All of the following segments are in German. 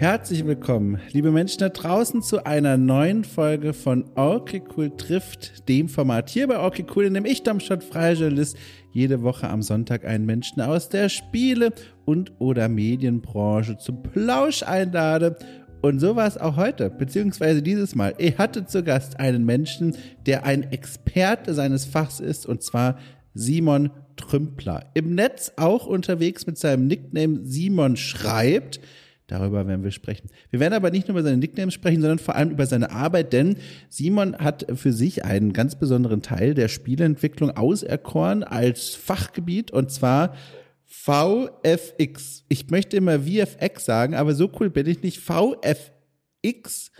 Herzlich willkommen, liebe Menschen da draußen, zu einer neuen Folge von Okay Cool trifft, dem Format hier bei Okay Cool, in dem ich, Domschott, freier Journalist, jede Woche am Sonntag einen Menschen aus der Spiele- und oder Medienbranche zum Plausch einlade. Und so war es auch heute, beziehungsweise dieses Mal. Ich hatte zu Gast einen Menschen, der ein Experte seines Fachs ist, und zwar Simon Trümpler. Im Netz auch unterwegs mit seinem Nickname Simon schreibt. Darüber werden wir sprechen. Wir werden aber nicht nur über seine Nicknames sprechen, sondern vor allem über seine Arbeit, denn Simon hat für sich einen ganz besonderen Teil der Spieleentwicklung auserkoren als Fachgebiet, und zwar VFX. Ich möchte immer VFX sagen, aber so cool bin ich nicht. VFX.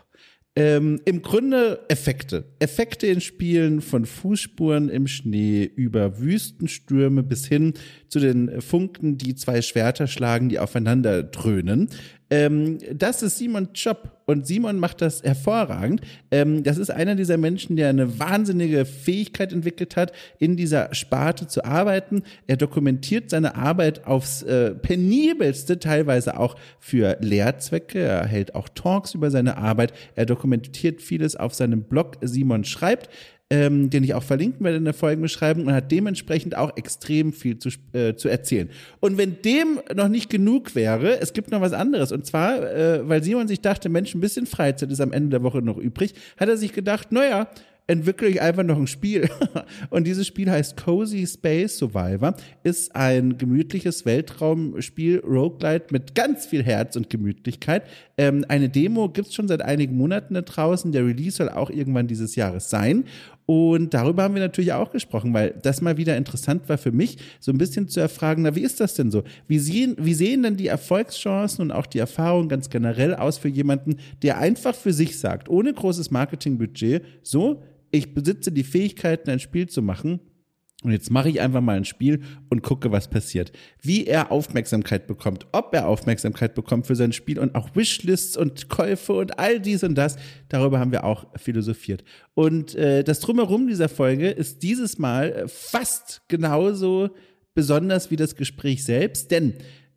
Im Grunde Effekte. Effekte in Spielen, von Fußspuren im Schnee über Wüstenstürme bis hin zu den Funken, die zwei Schwerter schlagen, die aufeinander dröhnen. Das ist Simons Job, und Simon macht das hervorragend. Das ist einer dieser Menschen, der eine wahnsinnige Fähigkeit entwickelt hat, in dieser Sparte zu arbeiten. Er dokumentiert seine Arbeit aufs penibelste, teilweise auch für Lehrzwecke. Er hält auch Talks über seine Arbeit. Er dokumentiert vieles auf seinem Blog Simon schreibt, den ich auch verlinken werde in der Folgenbeschreibung, und hat dementsprechend auch extrem viel zu erzählen. Und wenn dem noch nicht genug wäre, es gibt noch was anderes, und zwar, weil Simon sich dachte, Mensch, ein bisschen Freizeit ist am Ende der Woche noch übrig, hat er sich gedacht, naja, entwickle ich einfach noch ein Spiel. Und dieses Spiel heißt Cozy Space Survivor, ist ein gemütliches Weltraumspiel, Roguelite mit ganz viel Herz und Gemütlichkeit. Eine Demo gibt's schon seit einigen Monaten da draußen. Der Release soll auch irgendwann dieses Jahres sein. Und darüber haben wir natürlich auch gesprochen, weil das mal wieder interessant war für mich, so ein bisschen zu erfragen, na, wie ist das denn so? Wie sehen denn die Erfolgschancen und auch die Erfahrungen ganz generell aus für jemanden, der einfach für sich sagt, ohne großes Marketingbudget, so, ich besitze die Fähigkeiten, ein Spiel zu machen, und jetzt mache ich einfach mal ein Spiel und gucke, was passiert. Wie er Aufmerksamkeit bekommt, ob er Aufmerksamkeit bekommt für sein Spiel, und auch Wishlists und Käufe und all dies und das, darüber haben wir auch philosophiert. Und das Drumherum dieser Folge ist dieses Mal fast genauso besonders wie das Gespräch selbst, denn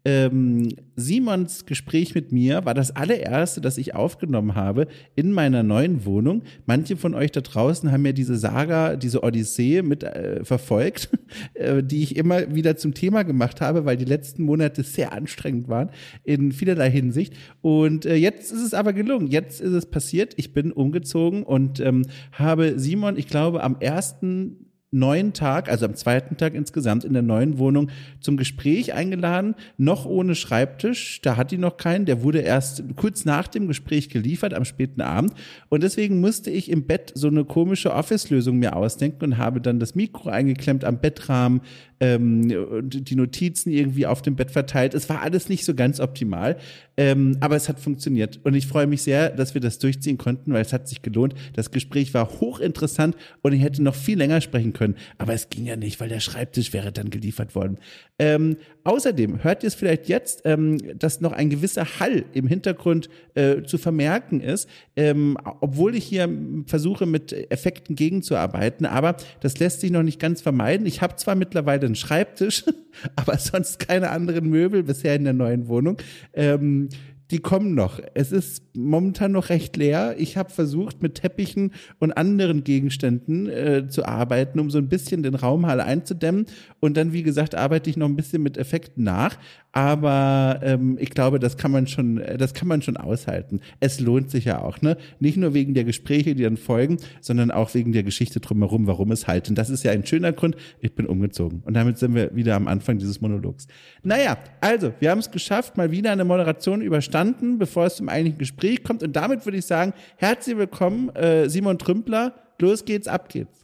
Simons Gespräch mit mir war das allererste, das ich aufgenommen habe in meiner neuen Wohnung. Manche von euch da draußen haben ja diese Saga, diese Odyssee mit verfolgt, die ich immer wieder zum Thema gemacht habe, weil die letzten Monate sehr anstrengend waren in vielerlei Hinsicht. Und jetzt ist es aber gelungen. Jetzt ist es passiert. Ich bin umgezogen und habe Simon, ich glaube, am ersten neuen Tag, also am zweiten Tag insgesamt in der neuen Wohnung zum Gespräch eingeladen, noch ohne Schreibtisch, da hat die noch keinen, der wurde erst kurz nach dem Gespräch geliefert, am späten Abend, und deswegen musste ich im Bett so eine komische Office-Lösung mir ausdenken und habe dann das Mikro eingeklemmt am Bettrahmen, die Notizen irgendwie auf dem Bett verteilt. Es war alles nicht so ganz optimal, aber es hat funktioniert, und ich freue mich sehr, dass wir das durchziehen konnten, weil es hat sich gelohnt. Das Gespräch war hochinteressant und ich hätte noch viel länger sprechen können, aber es ging ja nicht, weil der Schreibtisch wäre dann geliefert worden. Außerdem hört ihr es vielleicht jetzt, dass noch ein gewisser Hall im Hintergrund zu vermerken ist, obwohl ich hier versuche, mit Effekten gegenzuarbeiten, aber das lässt sich noch nicht ganz vermeiden. Ich habe zwar mittlerweile einen Schreibtisch, aber sonst keine anderen Möbel bisher in der neuen Wohnung. Die kommen noch. Es ist momentan noch recht leer. Ich habe versucht, mit Teppichen und anderen Gegenständen zu arbeiten, um so ein bisschen den Raumhall einzudämmen. Und dann, wie gesagt, arbeite ich noch ein bisschen mit Effekten nach. Aber ich glaube, das kann man schon aushalten. Es lohnt sich ja auch, ne? Nicht nur wegen der Gespräche, die dann folgen, sondern auch wegen der Geschichte drumherum, warum es halt. Und das ist ja ein schöner Grund. Ich bin umgezogen. Und damit sind wir wieder am Anfang dieses Monologs. Naja, also, wir haben es geschafft, mal wieder eine Moderation überstanden, bevor es zum eigentlichen Gespräch kommt. Und damit würde ich sagen, herzlich willkommen, Simon Trümpler. Los geht's, ab geht's.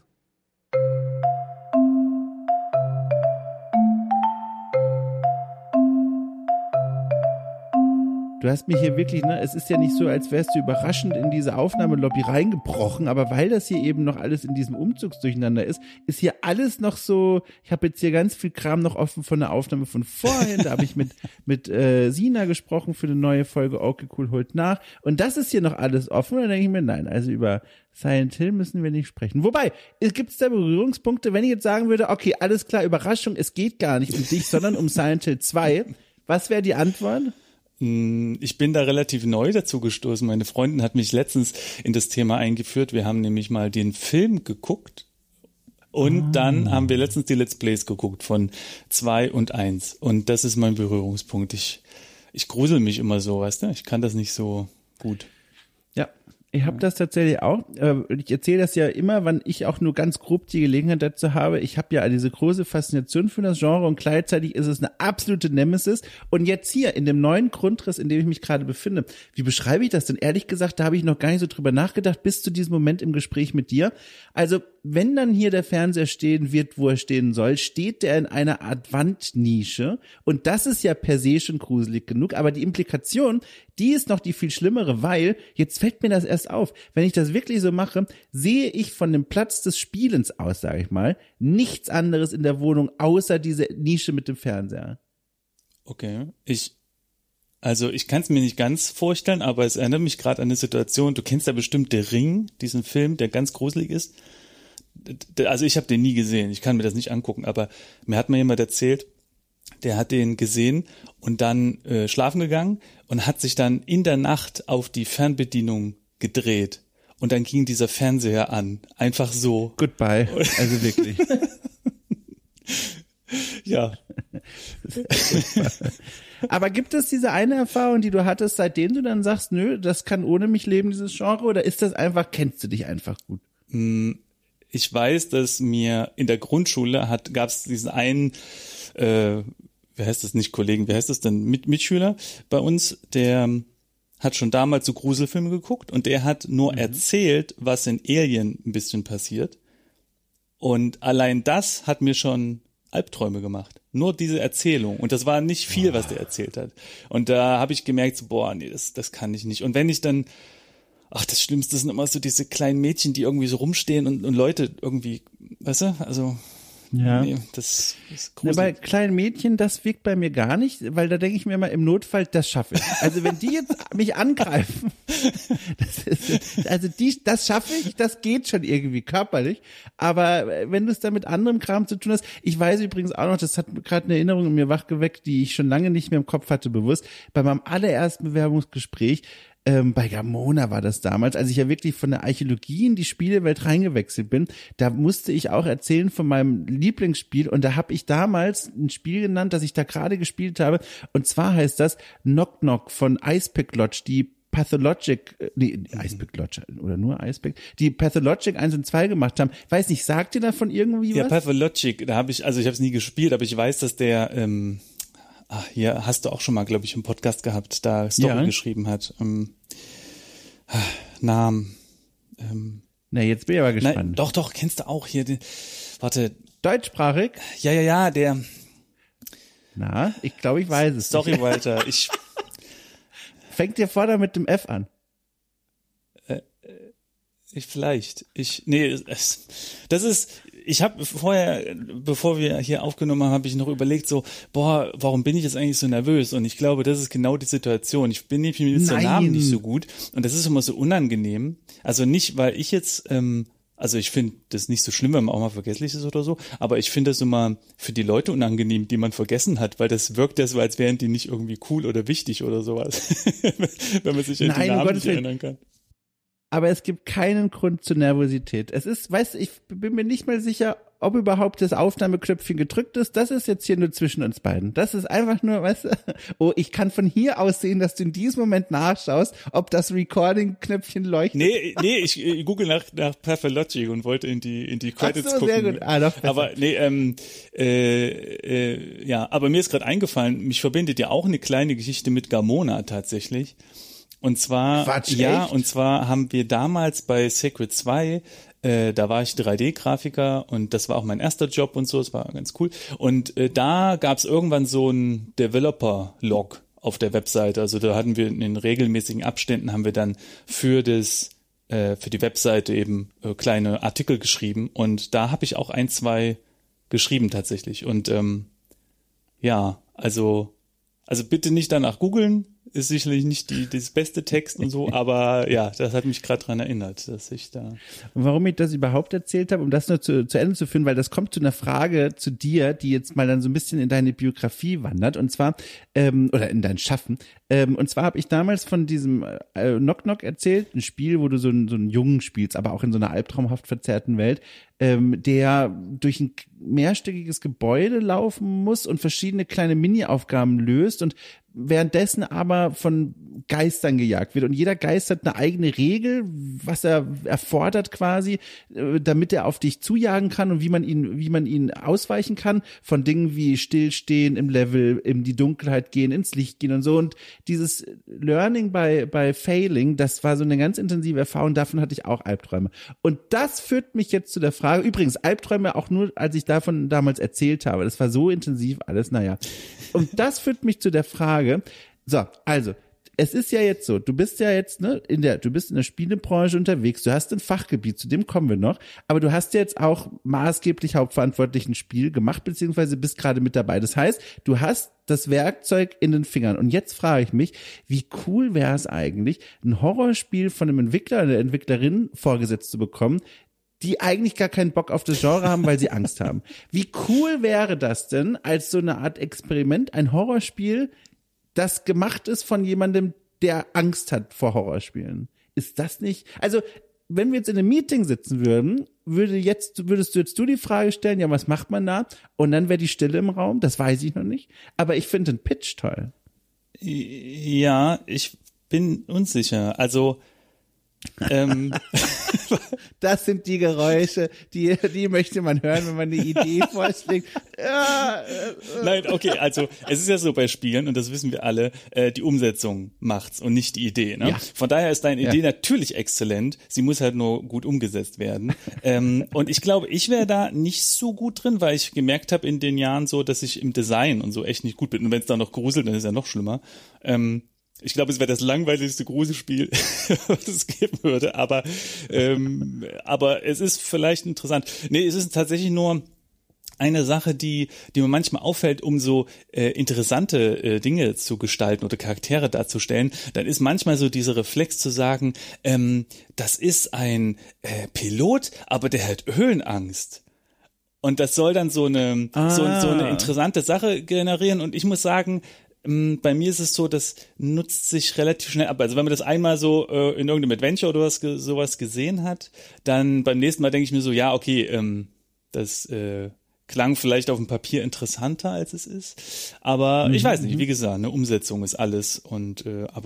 Du hast mich hier wirklich, ne, es ist ja nicht so, als wärst du überraschend in diese Aufnahmelobby reingebrochen, aber weil das hier eben noch alles in diesem Umzugsdurcheinander ist hier alles noch so, ich habe jetzt hier ganz viel Kram noch offen von der Aufnahme von vorhin, da habe ich mit Sina gesprochen für eine neue Folge Okay Cool holt nach, und das ist hier noch alles offen, und dann denke ich mir, nein, also über Silent Hill müssen wir nicht sprechen. Wobei, es gibt da Berührungspunkte, wenn ich jetzt sagen würde, okay, alles klar, Überraschung, es geht gar nicht um dich, sondern um Silent Hill 2, was wäre die Antwort? Ich bin da relativ neu dazu gestoßen. Meine Freundin hat mich letztens in das Thema eingeführt. Wir haben nämlich mal den Film geguckt und dann haben wir letztens die Let's Plays geguckt von 2 und 1. Und das ist mein Berührungspunkt. Ich grusel mich immer so, weißt du? Ich kann das nicht so gut. Ja, ich habe das tatsächlich auch. Ich erzähle das ja immer, wann ich auch nur ganz grob die Gelegenheit dazu habe. Ich habe ja diese große Faszination für das Genre und gleichzeitig ist es eine absolute Nemesis. Und jetzt hier in dem neuen Grundriss, in dem ich mich gerade befinde, wie beschreibe ich das denn? Ehrlich gesagt, da habe ich noch gar nicht so drüber nachgedacht, bis zu diesem Moment im Gespräch mit dir. Also, wenn dann hier der Fernseher stehen wird, wo er stehen soll, steht der in einer Art Wandnische. Und das ist ja per se schon gruselig genug. Aber die Implikation, die ist noch die viel schlimmere, weil, jetzt fällt mir das erst auf, wenn ich das wirklich so mache, sehe ich von dem Platz des Spielens aus, sage ich mal, nichts anderes in der Wohnung, außer diese Nische mit dem Fernseher. Okay, ich kann es mir nicht ganz vorstellen, aber es erinnert mich gerade an eine Situation, du kennst ja bestimmt The Ring, diesen Film, der ganz gruselig ist. Also ich habe den nie gesehen, ich kann mir das nicht angucken, aber mir hat mal jemand erzählt, der hat den gesehen und dann schlafen gegangen und hat sich dann in der Nacht auf die Fernbedienung gedreht und dann ging dieser Fernseher an, einfach so. Goodbye, also wirklich. Ja. Aber gibt es diese eine Erfahrung, die du hattest, seitdem du dann sagst, nö, das kann ohne mich leben, dieses Genre, oder ist das einfach, kennst du dich einfach gut? Ich weiß, dass mir in der Grundschule gab es diesen einen, wie heißt das nicht Kollegen, wie heißt das denn, Mitschüler bei uns, der hat schon damals so Gruselfilme geguckt und der hat nur erzählt, was in Alien ein bisschen passiert. Und allein das hat mir schon Albträume gemacht. Nur diese Erzählung. Und das war nicht viel, was der erzählt hat. Und da habe ich gemerkt, so, boah, nee, das kann ich nicht. Und wenn ich dann, das Schlimmste sind immer so diese kleinen Mädchen, die irgendwie so rumstehen und Leute irgendwie, weißt du, also ja. Nee, das ist gruselig. gruselig. Bei kleinen Mädchen, das wirkt bei mir gar nicht, weil da denke ich mir immer, im Notfall, das schaffe ich. Also wenn die jetzt mich angreifen, das schaffe ich, das geht schon irgendwie körperlich. Aber wenn du es dann mit anderem Kram zu tun hast, ich weiß übrigens auch noch, das hat gerade eine Erinnerung in mir wachgeweckt, die ich schon lange nicht mehr im Kopf hatte, bewusst. Bei meinem allerersten Bewerbungsgespräch, bei Gamona war das damals, als ich ja wirklich von der Archäologie in die Spielewelt reingewechselt bin, da musste ich auch erzählen von meinem Lieblingsspiel und da habe ich damals ein Spiel genannt, das ich da gerade gespielt habe, und zwar heißt das Knock Knock von Icepick Lodge, die Icepick Lodge oder nur Icepick, die Pathologic 1 und 2 gemacht haben. Weiß nicht, sagt ihr davon irgendwie was? Ja, Pathologic, ich habe es nie gespielt, aber ich weiß, dass der hier hast du auch schon mal, glaube ich, im Podcast gehabt, da Story geschrieben hat. Namen. Na, jetzt bin ich aber gespannt. Nein, doch, kennst du auch hier warte. Deutschsprachig? Ja, der. Na, ich glaube, ich weiß es. Storywriter, Fängt dir vorne mit dem F an? Ich habe vorher, bevor wir hier aufgenommen haben, habe ich noch überlegt so, warum bin ich jetzt eigentlich so nervös? Und ich glaube, das ist genau die Situation. Ich bin nämlich mit dem Namen nicht so gut und das ist immer so unangenehm. Also nicht, weil ich jetzt, also ich finde das nicht so schlimm, wenn man auch mal vergesslich ist oder so, aber ich finde das immer für die Leute unangenehm, die man vergessen hat, weil das wirkt ja so, als wären die nicht irgendwie cool oder wichtig oder sowas, wenn man sich an die Namen nicht erinnern kann. Aber es gibt keinen Grund zur Nervosität. Es ist, weißt du, ich bin mir nicht mal sicher, ob überhaupt das Aufnahmeknöpfchen gedrückt ist. Das ist jetzt hier nur zwischen uns beiden. Das ist einfach nur, weißt du, ich kann von hier aus sehen, dass du in diesem Moment nachschaust, ob das Recording-Knöpfchen leuchtet. Nee, ich google nach Pathologic und wollte in die Credits gucken. Sehr gut. Doch besser. Aber aber mir ist gerade eingefallen, mich verbindet ja auch eine kleine Geschichte mit Gamona tatsächlich. Und zwar, Quatsch, echt? Und zwar haben wir damals bei Sacred 2, da war ich 3D-Grafiker und das war auch mein erster Job und so, es war ganz cool. Und da gab es irgendwann so ein Developer-Log auf der Webseite. Also da hatten wir in regelmäßigen Abständen haben wir dann für die Webseite eben kleine Artikel geschrieben und da habe ich auch 1, 2 geschrieben tatsächlich. Und also bitte nicht danach googeln. ist sicherlich nicht das beste Text und so, aber ja, das hat mich gerade dran erinnert, dass ich da. Und warum ich das überhaupt erzählt habe, um das nur zu Ende zu führen, weil das kommt zu einer Frage zu dir, die jetzt mal dann so ein bisschen in deine Biografie wandert, und zwar, oder in dein Schaffen. Und zwar habe ich damals von diesem Knock Knock erzählt, ein Spiel, wo du so einen Jungen spielst, aber auch in so einer albtraumhaft verzerrten Welt, der durch ein mehrstöckiges Gebäude laufen muss und verschiedene kleine Mini-Aufgaben löst und währenddessen aber von Geistern gejagt wird. Und jeder Geist hat eine eigene Regel, was er erfordert quasi, damit er auf dich zujagen kann und wie man ihn ausweichen kann von Dingen wie Stillstehen im Level, in die Dunkelheit gehen, ins Licht gehen und so. Und dieses Learning bei Failing, das war so eine ganz intensive Erfahrung, davon hatte ich auch Albträume. Und das führt mich jetzt zu der Frage, übrigens Albträume auch nur, als ich davon damals erzählt habe. Das war so intensiv alles, naja. Und das führt mich zu der Frage, so, also, es ist ja jetzt so, du bist ja jetzt, du bist in der Spielebranche unterwegs, du hast ein Fachgebiet, zu dem kommen wir noch, aber du hast ja jetzt auch maßgeblich hauptverantwortlich ein Spiel gemacht, beziehungsweise bist gerade mit dabei. Das heißt, du hast das Werkzeug in den Fingern. Und jetzt frage ich mich, wie cool wäre es eigentlich, ein Horrorspiel von einem Entwickler oder einer Entwicklerin vorgesetzt zu bekommen, die eigentlich gar keinen Bock auf das Genre haben, weil sie Angst haben. Wie cool wäre das denn, als so eine Art Experiment, ein Horrorspiel, das gemacht ist von jemandem, der Angst hat vor Horrorspielen? Ist das nicht, also, wenn wir jetzt in einem Meeting sitzen würden, würdest du jetzt die Frage stellen, ja, was macht man da? Und dann wäre die Stille im Raum, das weiß ich noch nicht. Aber ich finde den Pitch toll. Ja, ich bin unsicher. Also, das sind die Geräusche, die möchte man hören, wenn man eine Idee vorschlägt. Nein, okay, also es ist ja so bei Spielen, und das wissen wir alle, die Umsetzung macht's und nicht die Idee. Ne? Ja. Von daher ist deine Idee natürlich exzellent, sie muss halt nur gut umgesetzt werden. Und ich glaube, ich wäre da nicht so gut drin, weil ich gemerkt habe in den Jahren so, dass ich im Design und so echt nicht gut bin. Und wenn es da noch gruselt, dann ist es ja noch schlimmer. Ich glaube, es wäre das langweiligste Gruselspiel, was es geben würde, aber es ist vielleicht interessant. Nee, es ist tatsächlich nur eine Sache, die mir manchmal auffällt, um so interessante Dinge zu gestalten oder Charaktere darzustellen. Dann ist manchmal so dieser Reflex zu sagen, das ist ein Pilot, aber der hat Höhenangst. Und das soll dann so eine interessante Sache generieren. Und ich muss sagen, bei mir ist es so, das nutzt sich relativ schnell ab. Also wenn man das einmal so in irgendeinem Adventure oder sowas gesehen hat, dann beim nächsten Mal denke ich mir so, ja, okay, das klang vielleicht auf dem Papier interessanter, als es ist. Aber ich weiß nicht, wie gesagt, eine Umsetzung ist alles. Und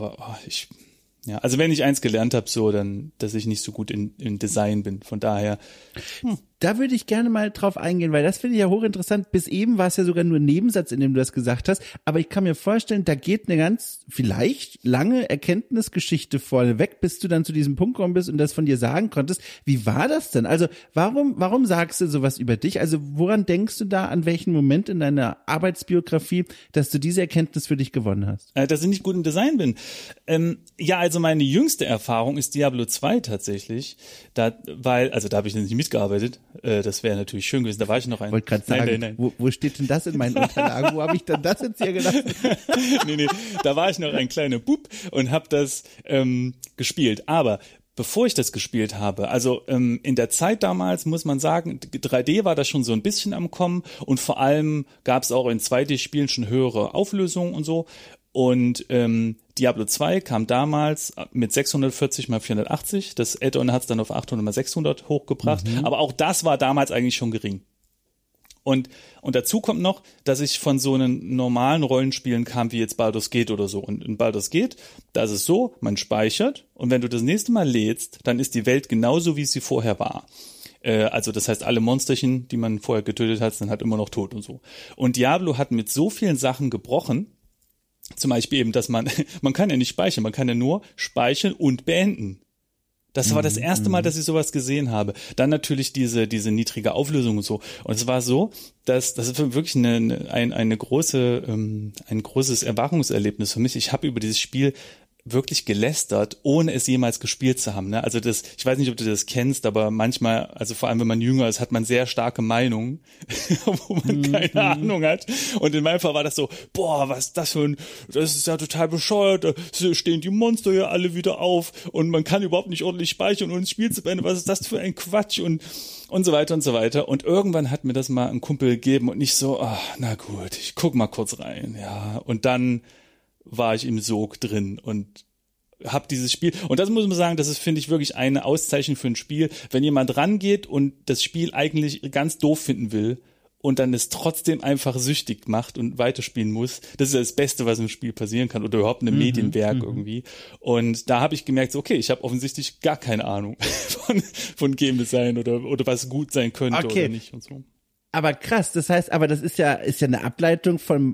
also wenn ich eins gelernt habe, so, dann, dass ich nicht so gut in Design bin. Von daher. Da würde ich gerne mal drauf eingehen, weil das finde ich ja hochinteressant. Bis eben war es ja sogar nur ein Nebensatz, in dem du das gesagt hast. Aber ich kann mir vorstellen, da geht eine ganz vielleicht lange Erkenntnisgeschichte vorneweg, bis du dann zu diesem Punkt gekommen bist und das von dir sagen konntest. Wie war das denn? Also warum sagst du sowas über dich? Also woran denkst du da, an welchen Moment in deiner Arbeitsbiografie, dass du diese Erkenntnis für dich gewonnen hast? Dass ich nicht gut im Design bin. Also meine jüngste Erfahrung ist Diablo 2 tatsächlich. Da habe ich nicht mitgearbeitet. Das wäre natürlich schön gewesen. Da war ich noch Ich wollte gerade sagen, nein. Wo steht denn das in meinen Unterlagen? Wo habe ich denn das jetzt hier gelassen? Nee, da war ich noch ein kleiner Bub und habe das gespielt. Aber bevor ich das gespielt habe, also in der Zeit damals, muss man sagen, 3D war da schon so ein bisschen am Kommen und vor allem gab es auch in 2D-Spielen schon höhere Auflösungen und so. Und Diablo 2 kam damals mit 640 mal 480. Das Add-on hat es dann auf 800 mal 600 hochgebracht. Aber auch das war damals eigentlich schon gering. Und dazu kommt noch, dass ich von so einen normalen Rollenspielen kam, wie jetzt Baldur's Gate oder so. Und in Baldur's Gate, da ist es so, man speichert und wenn du das nächste Mal lädst, dann ist die Welt genauso, wie sie vorher war. Also das heißt, alle Monsterchen, die man vorher getötet hat, sind halt immer noch tot und so. Und Diablo hat mit so vielen Sachen gebrochen, zum Beispiel eben, dass man kann ja nicht speichern, man kann ja nur speichern und beenden. Das war das erste Mal, dass ich sowas gesehen habe. Dann natürlich diese niedrige Auflösung und so. Und es war so, dass das ist wirklich ein großes Erwachungserlebnis für mich. Ich habe über dieses Spiel wirklich gelästert, ohne es jemals gespielt zu haben. Ne? Also das, ich weiß nicht, ob du das kennst, aber manchmal, also vor allem wenn man jünger ist, hat man sehr starke Meinungen, wo man keine Ahnung hat. Und in meinem Fall war das so, boah, was ist das für ein, das ist ja total bescheuert, da stehen die Monster ja alle wieder auf und man kann überhaupt nicht ordentlich speichern und das Spiel zu beenden, was ist das für ein Quatsch und so weiter und so weiter. Und irgendwann hat mir das mal ein Kumpel gegeben und ich so, na gut, ich guck mal kurz rein, ja. Und dann war ich im Sog drin und hab dieses Spiel, und das muss man sagen, das ist, finde ich, wirklich eine Auszeichnung für ein Spiel, wenn jemand rangeht und das Spiel eigentlich ganz doof finden will und dann es trotzdem einfach süchtig macht und weiterspielen muss, das ist das Beste, was im Spiel passieren kann oder überhaupt in einem Medienwerk irgendwie. Und da habe ich gemerkt, so, okay, ich habe offensichtlich gar keine Ahnung von Game Design oder was gut sein könnte oder nicht und so. Aber krass, das heißt, aber das ist ja eine Ableitung von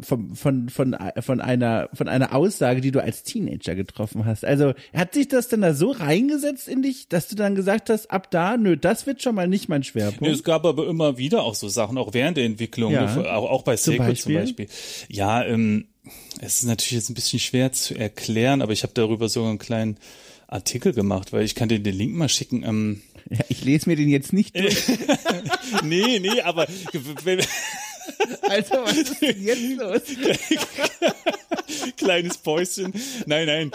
einer Aussage, die du als Teenager getroffen hast. Also hat sich das denn da so reingesetzt in dich, dass du dann gesagt hast, ab da, nö, das wird schon mal nicht mein Schwerpunkt? Nee, es gab aber immer wieder auch so Sachen, auch während der Entwicklung, ja. Auch bei Sacred zum Beispiel. Ja, es ist natürlich jetzt ein bisschen schwer zu erklären, aber ich habe darüber sogar einen kleinen Artikel gemacht, weil ich kann dir den Link mal schicken. Ja, ich lese mir den jetzt nicht durch. nee, aber also, was ist denn jetzt los? Kleines Päuschen. Nein.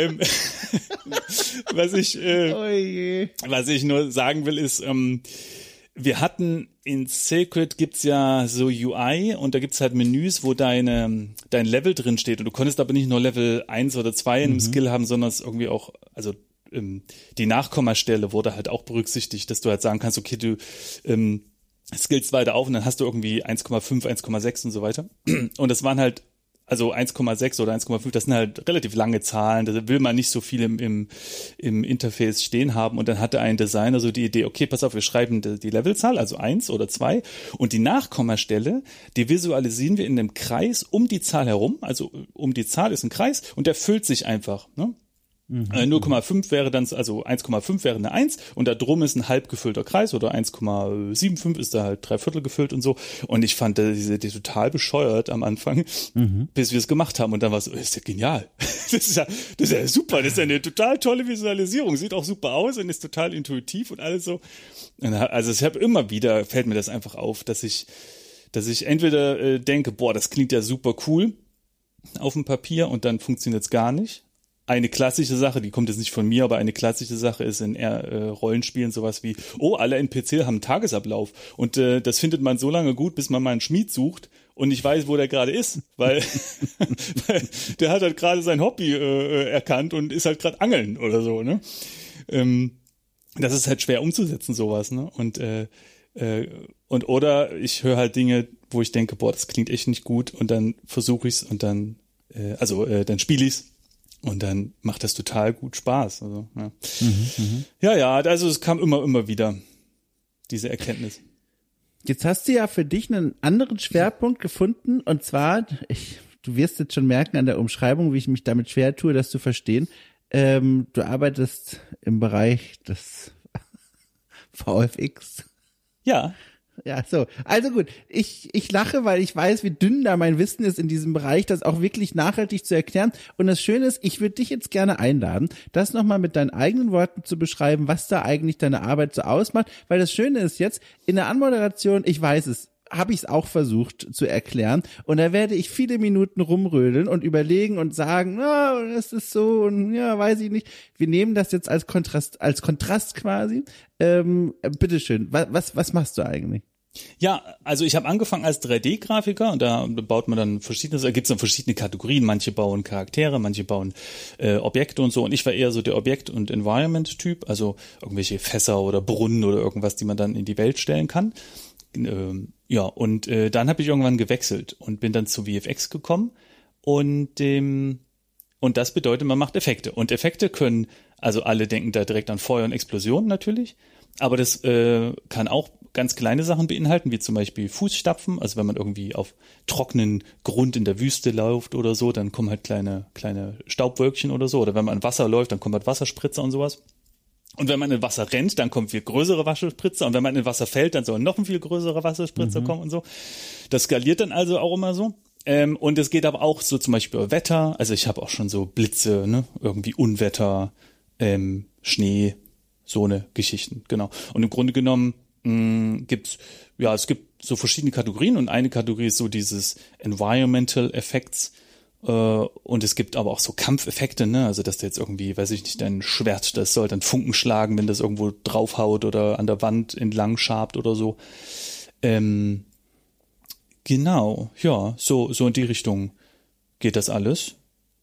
Was ich nur sagen will, ist, wir hatten in Sacred gibt's ja so UI und da gibt's halt Menüs, wo dein Level drin steht und du konntest aber nicht nur Level 1 oder 2 in einem Skill haben, sondern es irgendwie auch, also die Nachkommastelle wurde halt auch berücksichtigt, dass du halt sagen kannst, okay, du skillst weiter auf und dann hast du irgendwie 1,5, 1,6 und so weiter. Und das waren halt, also 1,6 oder 1,5, das sind halt relativ lange Zahlen, da will man nicht so viel im Interface stehen haben. Und dann hatte ein Designer so die Idee, okay, pass auf, wir schreiben die Levelzahl, also 1 oder 2 und die Nachkommastelle, die visualisieren wir in einem Kreis um die Zahl herum, also um die Zahl ist ein Kreis und der füllt sich einfach, ne? 0,5 wäre dann, also 1,5 wäre eine 1 und da drum ist ein halb gefüllter Kreis oder 1,75 ist da halt 3/4 gefüllt und so. Und ich fand die total bescheuert am Anfang, bis wir es gemacht haben. Und dann war es so, ist ja genial. Das ist ja super. Das ist ja eine total tolle Visualisierung. Sieht auch super aus und ist total intuitiv und alles so. Also ich habe immer wieder, fällt mir das einfach auf, dass ich entweder denke, boah, das klingt ja super cool auf dem Papier und dann funktioniert es gar nicht. Eine klassische Sache, die kommt jetzt nicht von mir, aber eine klassische Sache ist in Rollenspielen sowas wie, alle NPC haben einen Tagesablauf und das findet man so lange gut, bis man mal einen Schmied sucht und nicht weiß, wo der gerade ist, weil der hat halt gerade sein Hobby erkannt und ist halt gerade angeln oder so, ne? Das ist halt schwer umzusetzen, sowas, ne? Und oder ich höre halt Dinge, wo ich denke, boah, das klingt echt nicht gut und dann versuche ich's und dann dann spiele ich's. Und dann macht das total gut Spaß. Also, ja. Ja, also es kam immer wieder, diese Erkenntnis. Jetzt hast du ja für dich einen anderen Schwerpunkt gefunden und zwar, du wirst jetzt schon merken an der Umschreibung, wie ich mich damit schwer tue, das zu verstehen. Du arbeitest im Bereich des VFX. Ja. Ja, so. Also gut, ich lache, weil ich weiß, wie dünn da mein Wissen ist in diesem Bereich, das auch wirklich nachhaltig zu erklären. Und das Schöne ist, ich würde dich jetzt gerne einladen, das nochmal mit deinen eigenen Worten zu beschreiben, was da eigentlich deine Arbeit so ausmacht. Weil das Schöne ist jetzt, in der Anmoderation, ich weiß es, habe ich es auch versucht zu erklären und da werde ich viele Minuten rumrödeln und überlegen und sagen, das ist so und ja, weiß ich nicht. Wir nehmen das jetzt als Kontrast quasi. Bitteschön, was machst du eigentlich? Ja, also ich habe angefangen als 3D-Grafiker und da baut man dann gibt's dann verschiedene Kategorien. Manche bauen Charaktere, manche bauen Objekte und so. Und ich war eher so der Objekt- und Environment-Typ, also irgendwelche Fässer oder Brunnen oder irgendwas, die man dann in die Welt stellen kann. Ja, und dann habe ich irgendwann gewechselt und bin dann zu VFX gekommen und das bedeutet, man macht Effekte. Und Effekte können, also alle denken da direkt an Feuer und Explosionen natürlich, aber das kann auch ganz kleine Sachen beinhalten, wie zum Beispiel Fußstapfen, also wenn man irgendwie auf trockenen Grund in der Wüste läuft oder so, dann kommen halt kleine Staubwölkchen oder so, oder wenn man an Wasser läuft, dann kommen halt Wasserspritzer und sowas. Und wenn man in Wasser rennt, dann kommen viel größere Wasserspritzer. Und wenn man in Wasser fällt, dann soll noch ein viel größerer Wasserspritzer kommen und so. Das skaliert dann also auch immer so. Und es geht aber auch so zum Beispiel über Wetter. Also ich habe auch schon so Blitze, ne, irgendwie Unwetter, Schnee, so eine Geschichten, genau. Und im Grunde genommen es gibt so verschiedene Kategorien und eine Kategorie ist so dieses Environmental Effects. Und es gibt aber auch so Kampfeffekte, ne? Also dass du jetzt irgendwie, weiß ich nicht, dein Schwert, das soll dann Funken schlagen, wenn das irgendwo draufhaut oder an der Wand entlang schabt oder so. Genau, ja, so in die Richtung geht das alles.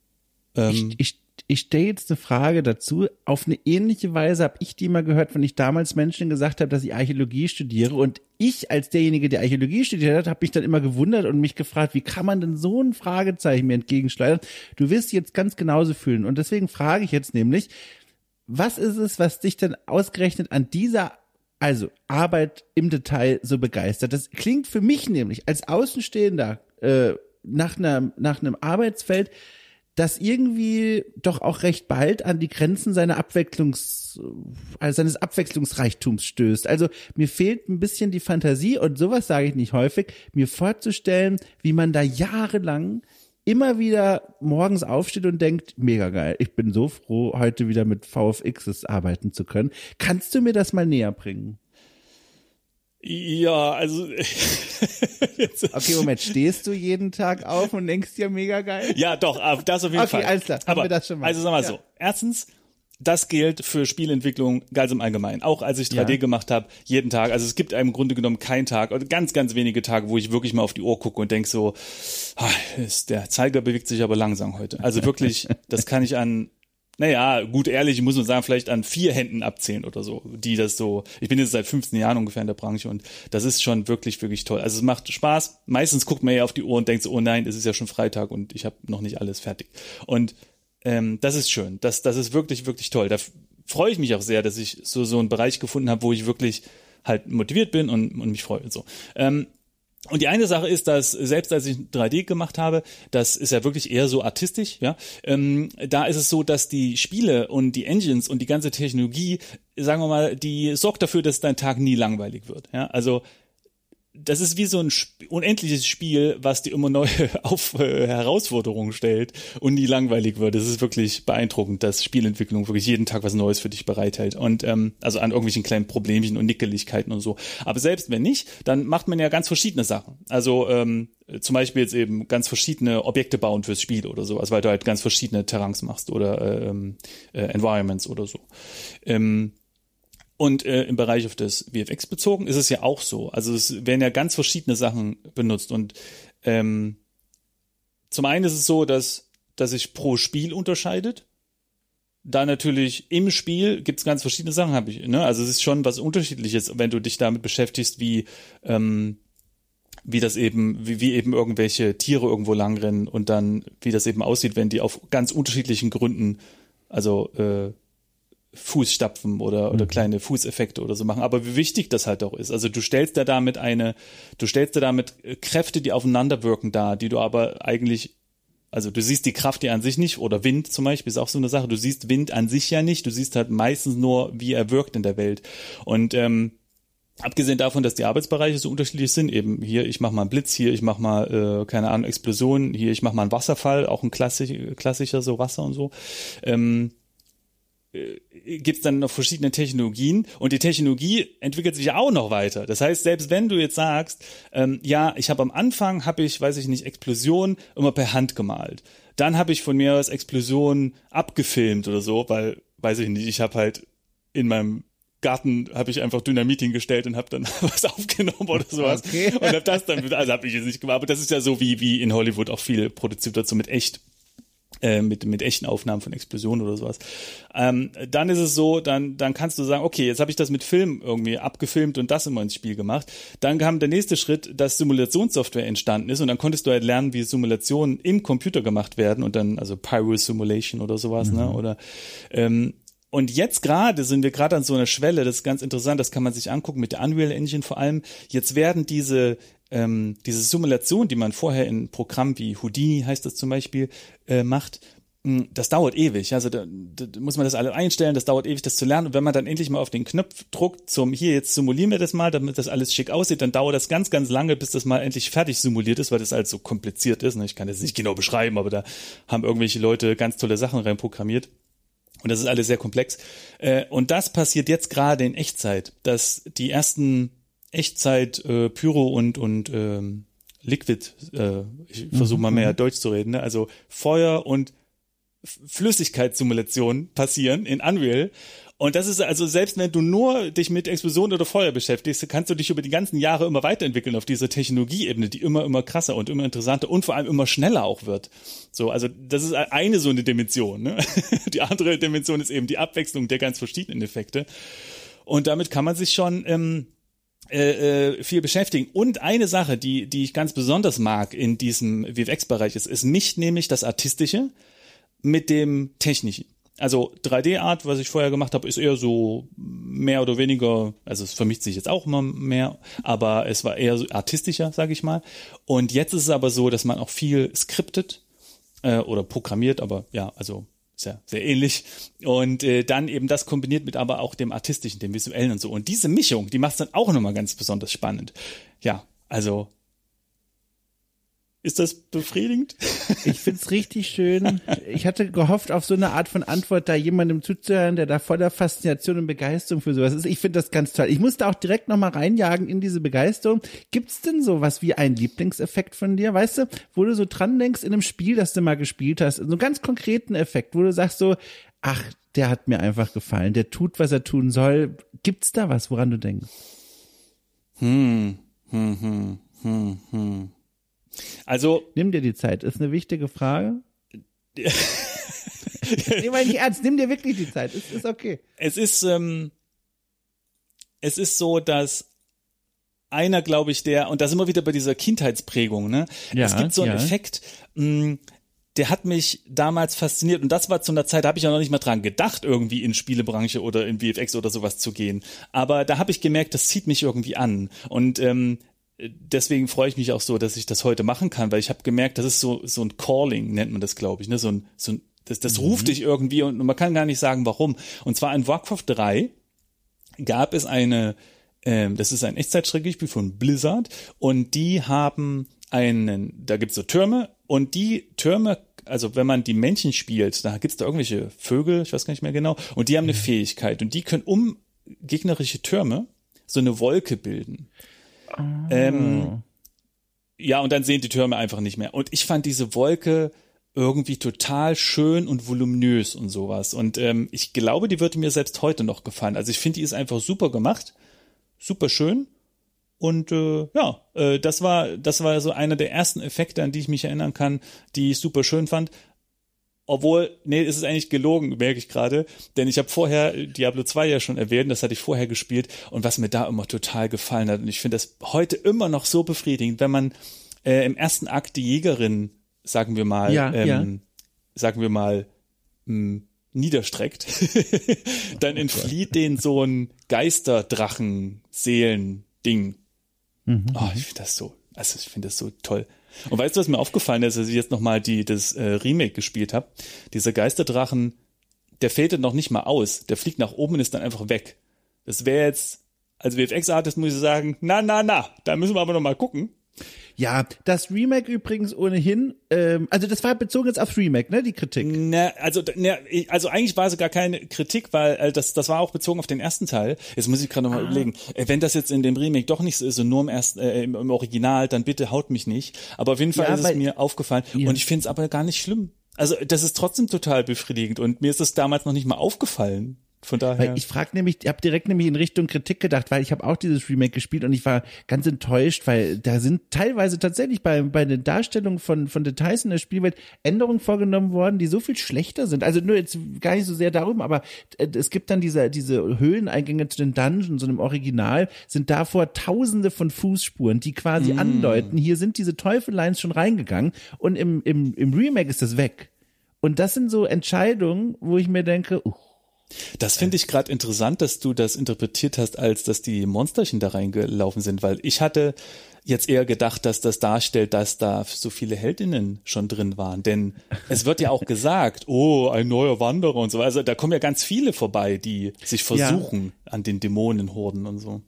Ich stelle jetzt eine Frage dazu. Auf eine ähnliche Weise habe ich die mal gehört, wenn ich damals Menschen gesagt habe, dass ich Archäologie studiere. Und ich als derjenige, der Archäologie studiert hat, habe mich dann immer gewundert und mich gefragt, wie kann man denn so ein Fragezeichen mir entgegenschleudern? Du wirst dich jetzt ganz genauso fühlen. Und deswegen frage ich jetzt nämlich, was ist es, was dich denn ausgerechnet an dieser Arbeit im Detail so begeistert? Das klingt für mich nämlich als Außenstehender nach einem Arbeitsfeld, das irgendwie doch auch recht bald an die Grenzen seines Abwechslungsreichtums stößt. Also mir fehlt ein bisschen die Fantasie und sowas sage ich nicht häufig, mir vorzustellen, wie man da jahrelang immer wieder morgens aufsteht und denkt, mega geil, ich bin so froh, heute wieder mit VFXs arbeiten zu können. Kannst du mir das mal näher bringen? Ja, also okay, Moment, stehst du jeden Tag auf und denkst dir mega geil? Ja, doch, das auf jeden Fall. Okay, alles klar, haben wir das schon mal. Also sag mal so, erstens, das gilt für Spielentwicklung ganz im Allgemeinen. Auch als ich 3D gemacht habe, jeden Tag. Also es gibt im Grunde genommen keinen Tag, oder ganz, ganz wenige Tage, wo ich wirklich mal auf die Uhr gucke und denk so, der Zeiger bewegt sich aber langsam heute. Also wirklich, das kann ich gut ehrlich, muss man sagen, vielleicht an 4 Händen abzählen oder so, die das so, ich bin jetzt seit 15 Jahren ungefähr in der Branche und das ist schon wirklich, wirklich toll. Also es macht Spaß. Meistens guckt man ja auf die Uhr und denkt so, oh nein, es ist ja schon Freitag und ich habe noch nicht alles fertig. Und das ist schön. Das ist wirklich, wirklich toll. Da freue ich mich auch sehr, dass ich so einen Bereich gefunden habe, wo ich wirklich halt motiviert bin und mich freue und so. Und die eine Sache ist, dass selbst als ich 3D gemacht habe, das ist ja wirklich eher so artistisch, ja, da ist es so, dass die Spiele und die Engines und die ganze Technologie, sagen wir mal, die sorgt dafür, dass dein Tag nie langweilig wird, ja, also das ist wie so ein unendliches Spiel, was dir immer neue Herausforderungen stellt und nie langweilig wird. Es ist wirklich beeindruckend, dass Spielentwicklung wirklich jeden Tag was Neues für dich bereithält und also an irgendwelchen kleinen Problemchen und Nickeligkeiten und so. Aber selbst wenn nicht, dann macht man ja ganz verschiedene Sachen. Also zum Beispiel jetzt eben ganz verschiedene Objekte bauen fürs Spiel oder sowas, weil du halt ganz verschiedene Terrains machst oder Environments oder so. Und im Bereich auf das VFX bezogen ist es ja auch so. Also es werden ja ganz verschiedene Sachen benutzt. Und zum einen ist es so, dass sich pro Spiel unterscheidet. Da natürlich im Spiel gibt's ganz verschiedene Sachen, Also es ist schon was Unterschiedliches, wenn du dich damit beschäftigst, wie das eben, wie eben irgendwelche Tiere irgendwo langrennen und dann, wie das eben aussieht, wenn die auf ganz unterschiedlichen Gründen, also Fußstapfen oder kleine Fußeffekte oder so machen, aber wie wichtig das halt auch ist. Also du stellst da damit Kräfte, die aufeinander wirken dar, die du aber eigentlich, also du siehst die Kraft ja an sich nicht, oder Wind zum Beispiel ist auch so eine Sache, du siehst Wind an sich ja nicht, du siehst halt meistens nur, wie er wirkt in der Welt. Und abgesehen davon, dass die Arbeitsbereiche so unterschiedlich sind, eben hier, ich mache mal einen Blitz, hier, ich mache mal, keine Ahnung, Explosionen, hier, ich mache mal einen Wasserfall, auch ein klassischer so Wasser und so, gibt's dann noch verschiedene Technologien und die Technologie entwickelt sich auch noch weiter. Das heißt, selbst wenn du jetzt sagst, ich habe am Anfang, weiß ich nicht, Explosionen immer per Hand gemalt. Dann habe ich von mir aus Explosionen abgefilmt oder so, weil, weiß ich nicht, ich habe halt in meinem Garten habe ich einfach Dynamit hingestellt und habe dann was aufgenommen oder sowas. Okay. Und habe das dann, also habe ich jetzt nicht gemacht, aber das ist ja so wie in Hollywood auch viel produziert wird, so mit echten Aufnahmen von Explosionen oder sowas. Dann ist es so, dann kannst du sagen, okay, jetzt habe ich das mit Film irgendwie abgefilmt und das immer ins Spiel gemacht. Dann kam der nächste Schritt, dass Simulationssoftware entstanden ist und dann konntest du halt lernen, wie Simulationen im Computer gemacht werden und dann, also Pyro Simulation oder sowas, ne, oder und jetzt sind wir gerade an so einer Schwelle, das ist ganz interessant, das kann man sich angucken mit der Unreal Engine vor allem. Jetzt werden diese Simulation, die man vorher in Programmen wie Houdini heißt das zum Beispiel, macht, das dauert ewig. Also da muss man das alle einstellen, das dauert ewig, das zu lernen. Und wenn man dann endlich mal auf den Knopf druckt, hier, jetzt simulieren wir das mal, damit das alles schick aussieht, dann dauert das ganz, ganz lange, bis das mal endlich fertig simuliert ist, weil das halt so kompliziert ist. Ich kann das nicht genau beschreiben, aber da haben irgendwelche Leute ganz tolle Sachen reinprogrammiert. Und das ist alles sehr komplex. Und das passiert jetzt gerade in Echtzeit, dass die ersten Echtzeit Pyro und Liquid, ich versuche mal mehr Deutsch zu reden, ne? Also Feuer und Flüssigkeitssimulationen passieren in Unreal. Und das ist also, selbst wenn du nur dich mit Explosion oder Feuer beschäftigst, kannst du dich über die ganzen Jahre immer weiterentwickeln auf dieser Technologieebene, die immer krasser und immer interessanter und vor allem immer schneller auch wird. So, also das ist eine so eine Dimension, ne? Die andere Dimension ist eben die Abwechslung der ganz verschiedenen Effekte. Und damit kann man sich schon viel beschäftigen. Und eine Sache, die ich ganz besonders mag in diesem VFX-Bereich ist mischt nämlich das Artistische mit dem Technischen. Also 3D-Art, was ich vorher gemacht habe, ist eher so mehr oder weniger, also es vermischt sich jetzt auch immer mehr, aber es war eher so artistischer, sage ich mal. Und jetzt ist es aber so, dass man auch viel skriptet oder programmiert, aber ja, also ist ja sehr ähnlich. Und dann eben das kombiniert mit aber auch dem Artistischen, dem Visuellen und so. Und diese Mischung, die macht es dann auch nochmal ganz besonders spannend. Ja, also ist das befriedigend? Ich find's richtig schön. Ich hatte gehofft, auf so eine Art von Antwort da jemandem zuzuhören, der da voller Faszination und Begeisterung für sowas ist. Ich finde das ganz toll. Ich musste auch direkt nochmal reinjagen in diese Begeisterung. Gibt's denn sowas wie einen Lieblingseffekt von dir? Weißt du, wo du so dran denkst in einem Spiel, das du mal gespielt hast, so einen ganz konkreten Effekt, wo du sagst so, ach, der hat mir einfach gefallen, der tut, was er tun soll. Gibt's da was, woran du denkst? Also nimm dir die Zeit, ist eine wichtige Frage. Nimm mal nicht ernst, nimm dir wirklich die Zeit, ist okay. Es ist so, dass einer, glaube ich, und da sind wir wieder bei dieser Kindheitsprägung, ne? Ja, es gibt so einen Effekt, der hat mich damals fasziniert und das war zu einer Zeit, da habe ich ja noch nicht mal dran gedacht, irgendwie in Spielebranche oder in VFX oder sowas zu gehen. Aber da habe ich gemerkt, das zieht mich irgendwie an und deswegen freue ich mich auch so, dass ich das heute machen kann, weil ich habe gemerkt, das ist so ein Calling, nennt man das, glaube ich, ne? Das ruft dich irgendwie und man kann gar nicht sagen, warum. Und zwar in Warcraft 3 gab es das ist ein Echtzeitstrategiespiel von Blizzard und die haben da gibt's so Türme und die Türme, also wenn man die Männchen spielt, da gibt's da irgendwelche Vögel, ich weiß gar nicht mehr genau, und die haben eine Fähigkeit und die können um gegnerische Türme so eine Wolke bilden. Ja, und dann sehen die Türme einfach nicht mehr. Und ich fand diese Wolke irgendwie total schön und voluminös und sowas. Und ich glaube, die würde mir selbst heute noch gefallen. Also ich finde, die ist einfach super gemacht, super schön. Und das war so einer der ersten Effekte, an die ich mich erinnern kann, die ich super schön fand. Obwohl, es ist eigentlich gelogen, merke ich gerade, denn ich habe vorher Diablo 2 ja schon erwähnt, das hatte ich vorher gespielt und was mir da immer total gefallen hat und ich finde das heute immer noch so befriedigend, wenn man im ersten Akt die Jägerin, sagen wir mal, niederstreckt, dann entflieht denen so ein Geisterdrachen-Seelen-Ding. Ich finde das so toll. Und weißt du, was mir aufgefallen ist, als ich jetzt nochmal das Remake gespielt habe? Dieser Geisterdrachen, der fällt noch nicht mal aus. Der fliegt nach oben und ist dann einfach weg. Das wäre jetzt, als VFX-Artist muss ich sagen, da müssen wir aber nochmal gucken. Ja, das Remake übrigens ohnehin, also das war bezogen jetzt aufs Remake, ne, die Kritik? Also eigentlich war es gar keine Kritik, weil das war auch bezogen auf den ersten Teil. Jetzt muss ich gerade nochmal überlegen, wenn das jetzt in dem Remake doch nicht so ist und nur im Original, dann bitte haut mich nicht. Aber auf jeden Fall ist es mir aufgefallen und ich finde es aber gar nicht schlimm. Also das ist trotzdem total befriedigend und mir ist das damals noch nicht mal aufgefallen. Von daher. Weil ich habe direkt nämlich in Richtung Kritik gedacht, weil ich habe auch dieses Remake gespielt und ich war ganz enttäuscht, weil da sind teilweise tatsächlich bei der Darstellung von Details in der Spielwelt Änderungen vorgenommen worden, die so viel schlechter sind. Also nur jetzt gar nicht so sehr darum, aber es gibt dann diese Höhleneingänge zu den Dungeons und im Original sind davor tausende von Fußspuren, die quasi andeuten, hier sind diese Teufeleins schon reingegangen und im Remake ist das weg. Und das sind so Entscheidungen, wo ich mir denke, Das finde ich gerade interessant, dass du das interpretiert hast, als dass die Monsterchen da reingelaufen sind, weil ich hatte jetzt eher gedacht, dass das darstellt, dass da so viele Heldinnen schon drin waren. Denn es wird ja auch gesagt, oh, ein neuer Wanderer und so. Also da kommen ja ganz viele vorbei, die sich versuchen an den Dämonenhorden und so.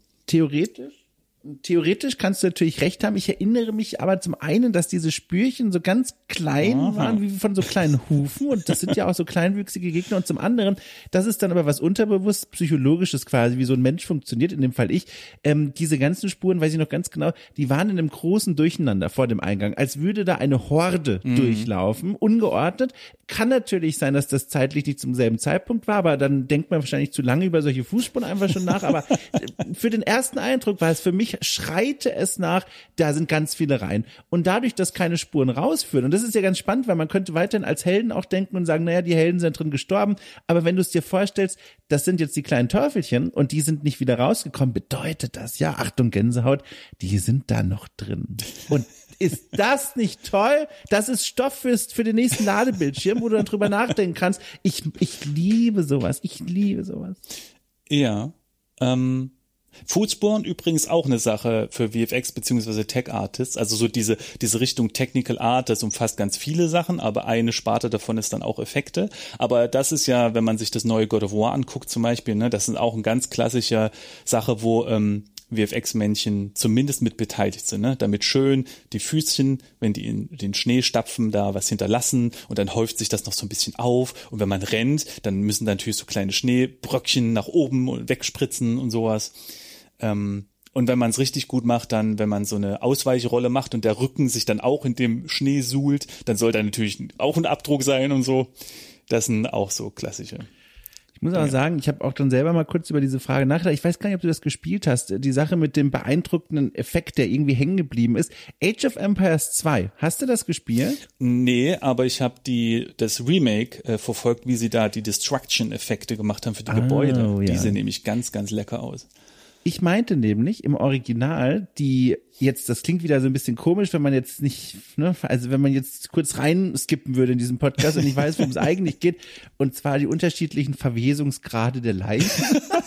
Theoretisch kannst du natürlich recht haben. Ich erinnere mich aber zum einen, dass diese Spürchen so ganz klein waren, wie von so kleinen Hufen. Und das sind ja auch so kleinwüchsige Gegner. Und zum anderen, das ist dann aber was unterbewusst Psychologisches quasi, wie so ein Mensch funktioniert, in dem Fall ich. Diese ganzen Spuren, weiß ich noch ganz genau, die waren in einem großen Durcheinander vor dem Eingang, als würde da eine Horde durchlaufen, ungeordnet. Kann natürlich sein, dass das zeitlich nicht zum selben Zeitpunkt war, aber dann denkt man wahrscheinlich zu lange über solche Fußspuren einfach schon nach. Aber für den ersten Eindruck war es für mich, schreite es nach, da sind ganz viele rein. Und dadurch, dass keine Spuren rausführen, und das ist ja ganz spannend, weil man könnte weiterhin als Helden auch denken und sagen, naja, die Helden sind drin gestorben, aber wenn du es dir vorstellst, das sind jetzt die kleinen Teufelchen und die sind nicht wieder rausgekommen, bedeutet das, ja, Achtung Gänsehaut, die sind da noch drin. Und ist das nicht toll? Das ist Stoff für den nächsten Ladebildschirm, wo du dann drüber nachdenken kannst. Ich liebe sowas. Ich liebe sowas. Ja. Fußspuren übrigens auch eine Sache für VFX bzw. Tech Artists. Also so diese Richtung Technical Art, das umfasst ganz viele Sachen, aber eine Sparte davon ist dann auch Effekte. Aber das ist ja, wenn man sich das neue God of War anguckt zum Beispiel, ne, das ist auch ein ganz klassischer Sache, wo VFX-Männchen zumindest mit beteiligt sind, ne? Damit schön die Füßchen, wenn die in den Schnee stapfen, da was hinterlassen und dann häuft sich das noch so ein bisschen auf und wenn man rennt, dann müssen da natürlich so kleine Schneebröckchen nach oben und wegspritzen und sowas. Und wenn man es richtig gut macht, dann, wenn man so eine Ausweichrolle macht und der Rücken sich dann auch in dem Schnee suhlt, dann soll da natürlich auch ein Abdruck sein und so. Das sind auch so klassische. Ich muss aber sagen, ich habe auch dann selber mal kurz über diese Frage nachgedacht. Ich weiß gar nicht, ob du das gespielt hast. Die Sache mit dem beeindruckenden Effekt, der irgendwie hängen geblieben ist. Age of Empires 2. Hast du das gespielt? Nee, aber ich habe das Remake verfolgt, wie sie da die Destruction-Effekte gemacht haben für die Gebäude. Ja. Die sehen nämlich ganz, ganz lecker aus. Ich meinte nämlich im Original das klingt wieder so ein bisschen komisch, wenn man jetzt nicht, ne, also wenn man jetzt kurz rein skippen würde in diesem Podcast und ich weiß, worum es eigentlich geht, und zwar die unterschiedlichen Verwesungsgrade der Leichen.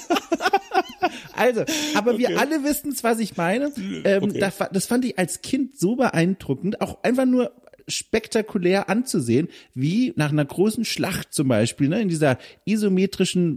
Also, aber wir alle wissen es, was ich meine. Okay. Das fand ich als Kind so beeindruckend, auch einfach nur spektakulär anzusehen, wie nach einer großen Schlacht zum Beispiel, ne, in dieser isometrischen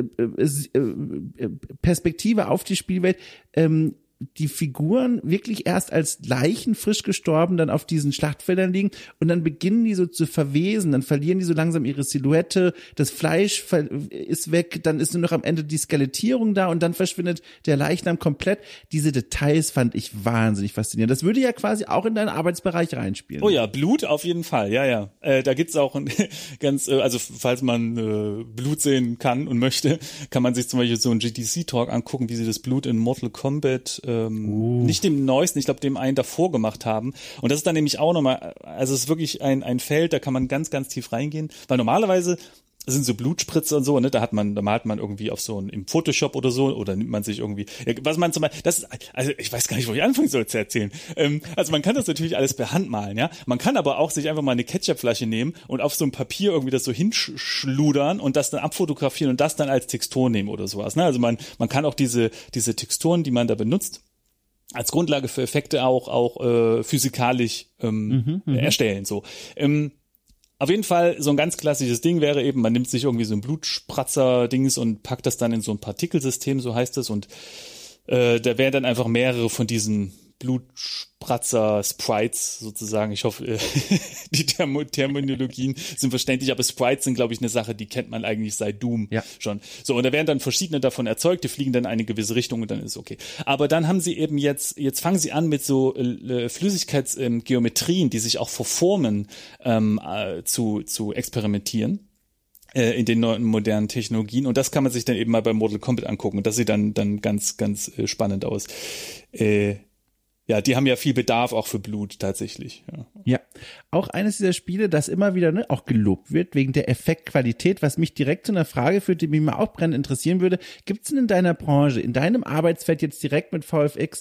Perspektive auf die Spielwelt, die Figuren wirklich erst als Leichen frisch gestorben dann auf diesen Schlachtfeldern liegen und dann beginnen die so zu verwesen, dann verlieren die so langsam ihre Silhouette, das Fleisch ist weg, dann ist nur noch am Ende die Skelettierung da und dann verschwindet der Leichnam komplett. Diese Details fand ich wahnsinnig faszinierend. Das würde ja quasi auch in deinen Arbeitsbereich reinspielen. Oh ja, Blut auf jeden Fall, ja. Da gibt's auch also falls man Blut sehen kann und möchte, kann man sich zum Beispiel so einen GDC-Talk angucken, wie sie das Blut in Mortal Kombat nicht dem neuesten, ich glaube dem einen davor gemacht haben. Und das ist dann nämlich auch nochmal, also es ist wirklich ein Feld, da kann man ganz, ganz tief reingehen, weil normalerweise sind so Blutspritze und so, ne, da malt man irgendwie auf so im Photoshop oder so, oder nimmt man sich irgendwie, was man zum Beispiel, also ich weiß gar nicht, wo ich anfangen soll zu erzählen. Also man kann das natürlich alles per Hand malen, ja. Man kann aber auch sich einfach mal eine Ketchupflasche nehmen und auf so ein Papier irgendwie das so hinschludern und das dann abfotografieren und das dann als Textur nehmen oder sowas, ne. Also man kann auch diese Texturen, die man da benutzt, als Grundlage für Effekte auch physikalisch erstellen, so. Auf jeden Fall, so ein ganz klassisches Ding wäre eben, man nimmt sich irgendwie so ein Blutspratzer-Dings und packt das dann in so ein Partikelsystem, so heißt es, und da wären dann einfach mehrere von diesen Blutspratzer-Sprites sozusagen. Ich hoffe, die Terminologien sind verständlich, aber Sprites sind, glaube ich, eine Sache, die kennt man eigentlich seit Doom schon. So, und da werden dann verschiedene davon erzeugt, die fliegen dann in eine gewisse Richtung und dann ist okay. Aber dann haben sie eben jetzt fangen sie an mit so Flüssigkeitsgeometrien, die sich auch verformen, zu experimentieren in den neuen modernen Technologien, und das kann man sich dann eben mal bei Mortal Kombat angucken und das sieht dann ganz, ganz spannend aus. Ja, die haben ja viel Bedarf auch für Blut tatsächlich. Ja, auch eines dieser Spiele, das immer wieder auch gelobt wird wegen der Effektqualität, was mich direkt zu einer Frage führt, die mich mal auch brennend interessieren würde. Gibt es denn in deiner Branche, in deinem Arbeitsfeld jetzt direkt mit VFX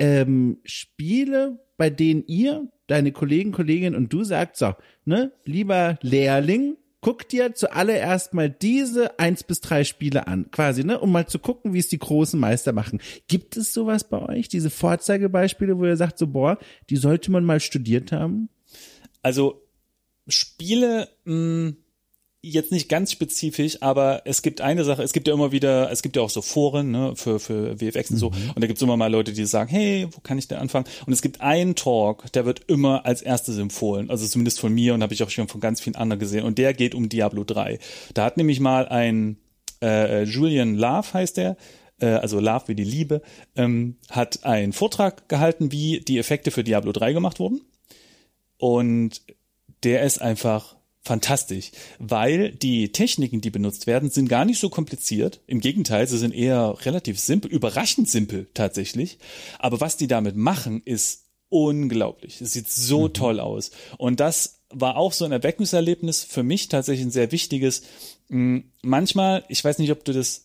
Spiele, bei denen ihr, deine Kolleginnen und du sagt, so, ne, lieber Lehrling, guck dir zuallererst mal diese 1-3 Spiele an, quasi, ne, um mal zu gucken, wie es die großen Meister machen. Gibt es sowas bei euch, diese Vorzeigebeispiele, wo ihr sagt so, boah, die sollte man mal studiert haben? Also Spiele, jetzt nicht ganz spezifisch, aber es gibt eine Sache, es gibt ja auch so Foren, ne, für VFX und so, und da gibt's immer mal Leute, die sagen, hey, wo kann ich denn anfangen? Und es gibt einen Talk, der wird immer als erstes empfohlen, also zumindest von mir, und habe ich auch schon von ganz vielen anderen gesehen, und der geht um Diablo 3. Da hat nämlich mal ein Julian Love heißt der, also Love wie die Liebe, hat einen Vortrag gehalten, wie die Effekte für Diablo 3 gemacht wurden, und der ist einfach fantastisch, weil die Techniken, die benutzt werden, sind gar nicht so kompliziert. Im Gegenteil, sie sind eher relativ simpel, überraschend simpel tatsächlich. Aber was die damit machen, ist unglaublich. Es sieht so toll aus. Und das war auch so ein Erweckungserlebnis für mich, tatsächlich ein sehr wichtiges. Manchmal, ich weiß nicht, ob du das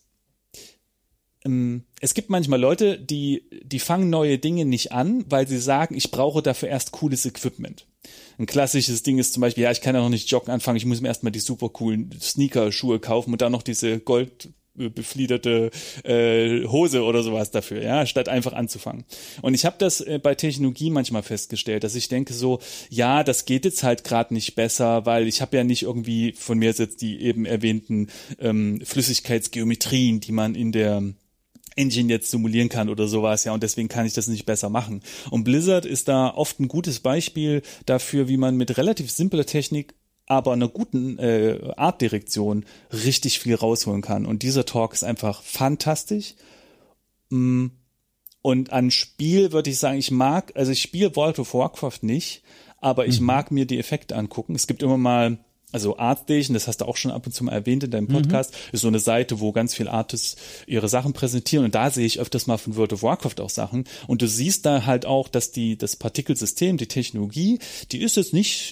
es gibt manchmal Leute, die fangen neue Dinge nicht an, weil sie sagen, ich brauche dafür erst cooles Equipment. Ein klassisches Ding ist zum Beispiel, ja, ich kann ja noch nicht joggen anfangen, ich muss mir erstmal die super coolen Sneaker-Schuhe kaufen und dann noch diese goldbefliederte Hose oder sowas dafür, ja, statt einfach anzufangen. Und ich habe das bei Technologie manchmal festgestellt, dass ich denke so, ja, das geht jetzt halt gerade nicht besser, weil ich habe ja nicht irgendwie von mir jetzt die eben erwähnten Flüssigkeitsgeometrien, die man in der Engine jetzt simulieren kann oder sowas, ja, und deswegen kann ich das nicht besser machen. Und Blizzard ist da oft ein gutes Beispiel dafür, wie man mit relativ simpler Technik, aber einer guten Artdirektion richtig viel rausholen kann. Und dieser Talk ist einfach fantastisch. Und an Spiel würde ich sagen, ich spiele World of Warcraft nicht, aber ich mag mir die Effekte angucken. Es gibt immer mal, also ArtStation, das hast du auch schon ab und zu mal erwähnt in deinem Podcast, ist so eine Seite, wo ganz viele Artists ihre Sachen präsentieren, und da sehe ich öfters mal von World of Warcraft auch Sachen, und du siehst da halt auch, dass das Partikelsystem, die Technologie, die ist jetzt nicht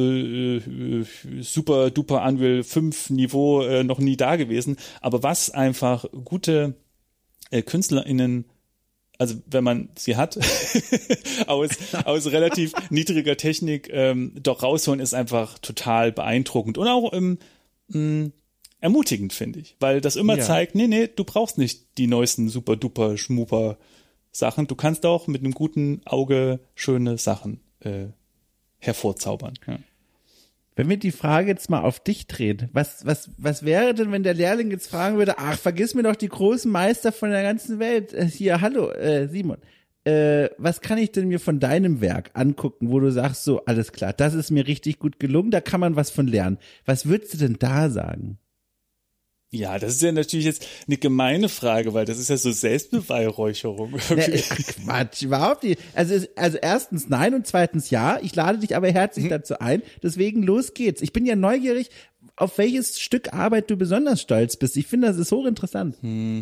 super duper Unreal 5 Niveau noch nie da gewesen, aber was einfach gute KünstlerInnen, also wenn man sie hat, aus relativ niedriger Technik doch rausholen, ist einfach total beeindruckend und auch ermutigend, finde ich. Weil das immer zeigt, nee, du brauchst nicht die neuesten super-duper Schmuper-Sachen. Du kannst auch mit einem guten Auge schöne Sachen hervorzaubern. Ja. Wenn wir die Frage jetzt mal auf dich drehen, was wäre denn, wenn der Lehrling jetzt fragen würde, ach, vergiss mir doch die großen Meister von der ganzen Welt. Hier, hallo, Simon. Was kann ich denn mir von deinem Werk angucken, wo du sagst, so, alles klar, das ist mir richtig gut gelungen, da kann man was von lernen. Was würdest du denn da sagen? Ja, das ist ja natürlich jetzt eine gemeine Frage, weil das ist ja so Selbstbeweihräucherung. Quatsch, überhaupt nicht. Also erstens nein und zweitens ja. Ich lade dich aber herzlich dazu ein. Deswegen los geht's. Ich bin ja neugierig, auf welches Stück Arbeit du besonders stolz bist. Ich finde, das ist hochinteressant.